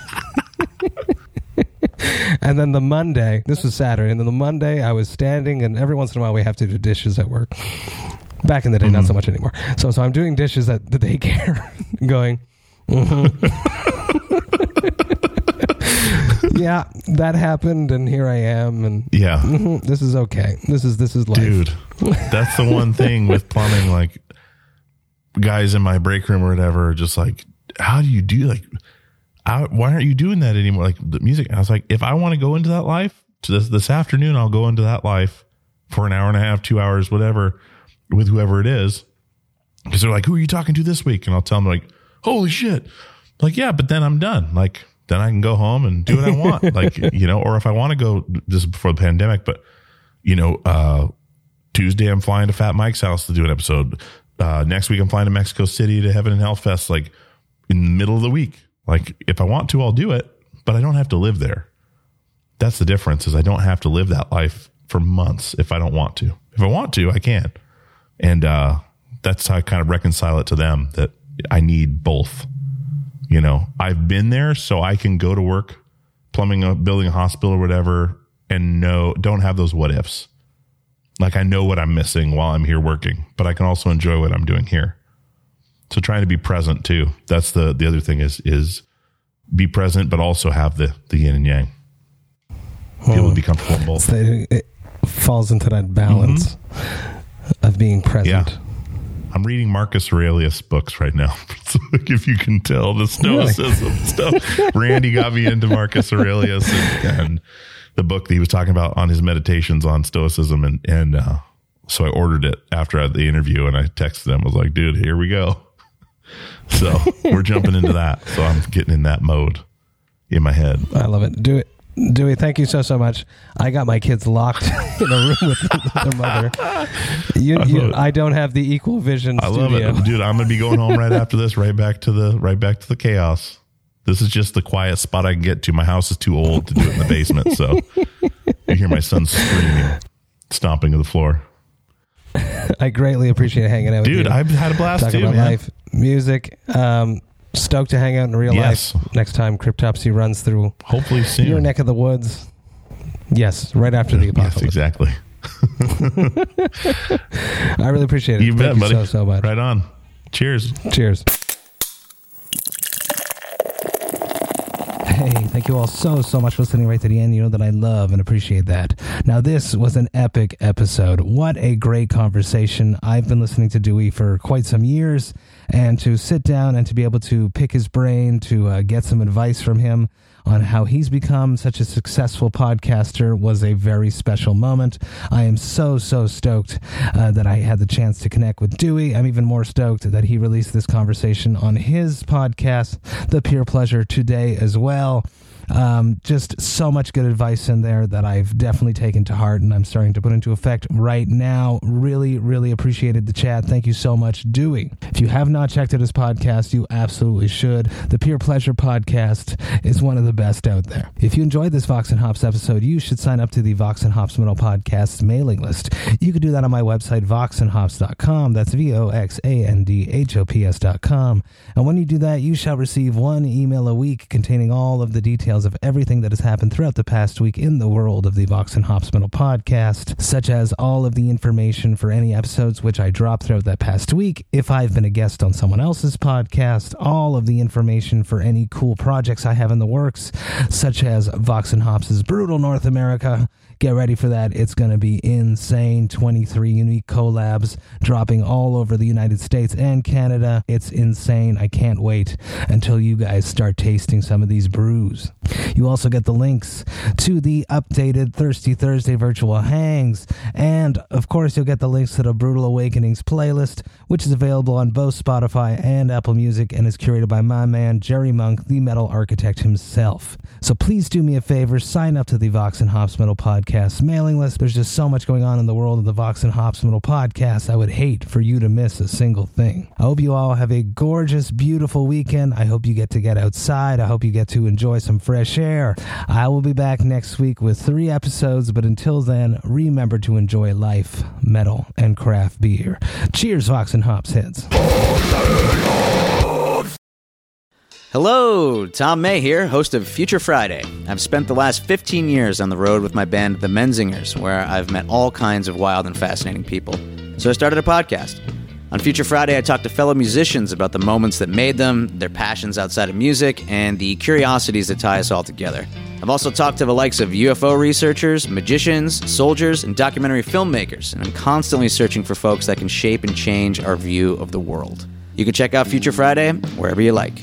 And then the Monday, this was Saturday, and then the Monday I was standing, and every once in a while we have to do dishes at work. Back in the day, not so much anymore. So I'm doing dishes at the daycare, going, yeah, that happened, and here I am, and this is okay. This is life. Dude, that's the one thing with plumbing, like guys in my break room or whatever are just like, how do you do why aren't you doing that anymore? Like the music. I was like, if I want to go into that life this afternoon, I'll go into that life for an hour and a half, 2 hours, whatever, with whoever it is. Because they're like, who are you talking to this week? And I'll tell them like, holy shit. Like, yeah, but then I'm done. Like, then I can go home and do what I want. Like, or if I want to go, this is before the pandemic, but Tuesday I'm flying to Fat Mike's house to do an episode. Next week I'm flying to Mexico City to Heaven and Hell Fest, like in the middle of the week. Like, if I want to, I'll do it, but I don't have to live there. That's the difference, is I don't have to live that life for months if I don't want to. If I want to, I can. And that's how I kind of reconcile it to them, that I need both. I've been there, so I can go to work, plumbing, building a hospital or whatever, and don't have those what ifs. Like, I know what I'm missing while I'm here working, but I can also enjoy what I'm doing here. So trying to be present too. That's the other thing is be present, but also have the yin and yang. Be able to be comfortable in both. So it falls into that balance of being present. Yeah. I'm reading Marcus Aurelius books right now. So if you can tell the Stoicism stuff. Randy got me into Marcus Aurelius and the book that he was talking about on his meditations on Stoicism. And so I ordered it after the interview, and I texted him. I was like, dude, here we go. So we're jumping into that. So I'm getting in that mode. in my head. I love it. Dewey, thank you so much. I got my kids locked in a room with their mother. I don't have the Equal Vision studio. I love it, dude. I'm gonna be going home right after this, right back to the chaos. This is just the quiet spot I can get to. My house is too old to do it in the basement, so you hear my son screaming, stomping to the floor. I greatly appreciate hanging out with you. Dude, I've had a blast talking too, about man. Life, music. Stoked to hang out in real life next time Cryptopsy runs through. Hopefully soon. Your neck of the woods. Yes, right after the apocalypse. Yes, exactly. I really appreciate it. You bet, buddy. So much. Right on. Cheers. Cheers. Hey, thank you all so much for listening right to the end. You know that I love and appreciate that. Now, this was an epic episode. What a great conversation. I've been listening to Dewey for quite some years, and to sit down and to be able to pick his brain, to get some advice from him on how he's become such a successful podcaster was a very special moment. I am so stoked that I had the chance to connect with Dewey. I'm even more stoked that he released this conversation on his podcast, The Pure Pleasure, today as well. Just so much good advice in there that I've definitely taken to heart and I'm starting to put into effect right now. Really appreciated the chat. Thank you so much, Dewey. If you have not checked out his podcast, you absolutely should. The Pure Pleasure podcast is one of the best out there. If you enjoyed this Vox and Hops episode, you should sign up to the Vox and Hops Metal Podcast's mailing list. You can do that on my website, voxandhops.com. That's VOXANDHOPS.com. And when you do that, you shall receive one email a week containing all of the details of everything that has happened throughout the past week in the world of the Vox and Hops Metal Podcast, such as all of the information for any episodes which I dropped throughout that past week, if I've been a guest on someone else's podcast, all of the information for any cool projects I have in the works, such as Vox and Hops' Brutal North America. Get ready for that. It's going to be insane. 23 unique collabs dropping all over the United States and Canada. It's insane. I can't wait until you guys start tasting some of these brews. You also get the links to the updated Thirsty Thursday virtual hangs. And, of course, you'll get the links to the Brutal Awakenings playlist, which is available on both Spotify and Apple Music and is curated by my man, Jerry Monk, the metal architect himself. So please do me a favor, sign up to the Vox and Hops Metal Podcast mailing list. There's just so much going on in the world of the Vox and Hops Metal Podcast. I would hate for you to miss a single thing. I hope you all have a gorgeous, beautiful weekend. I hope you get outside. I hope you get to enjoy some fresh air. I will be back next week with 3 episodes, but until then, remember to enjoy life, metal, and craft beer. Cheers, Vox and Hops heads. Hello, Tom May here, host of Future Friday. I've spent the last 15 years on the road with my band, The Menzingers, where I've met all kinds of wild and fascinating people. So I started a podcast. On Future Friday, I talk to fellow musicians about the moments that made them, their passions outside of music, and the curiosities that tie us all together. I've also talked to the likes of UFO researchers, magicians, soldiers, and documentary filmmakers, and I'm constantly searching for folks that can shape and change our view of the world. You can check out Future Friday wherever you like.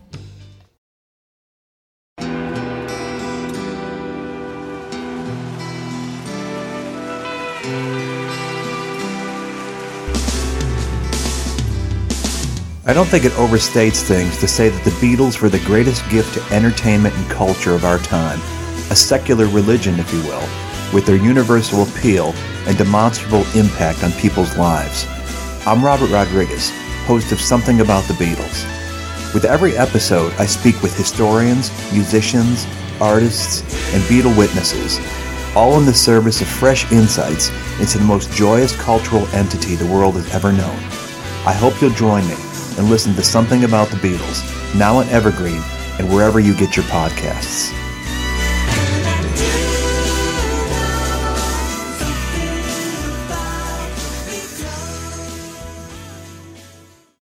I don't think it overstates things to say that the Beatles were the greatest gift to entertainment and culture of our time, a secular religion, if you will, with their universal appeal and demonstrable impact on people's lives. I'm Robert Rodriguez, host of Something About the Beatles. With every episode, I speak with historians, musicians, artists, and Beatle witnesses, all in the service of fresh insights into the most joyous cultural entity the world has ever known. I hope you'll join me and listen to Something About the Beatles, now on Evergreen and wherever you get your podcasts.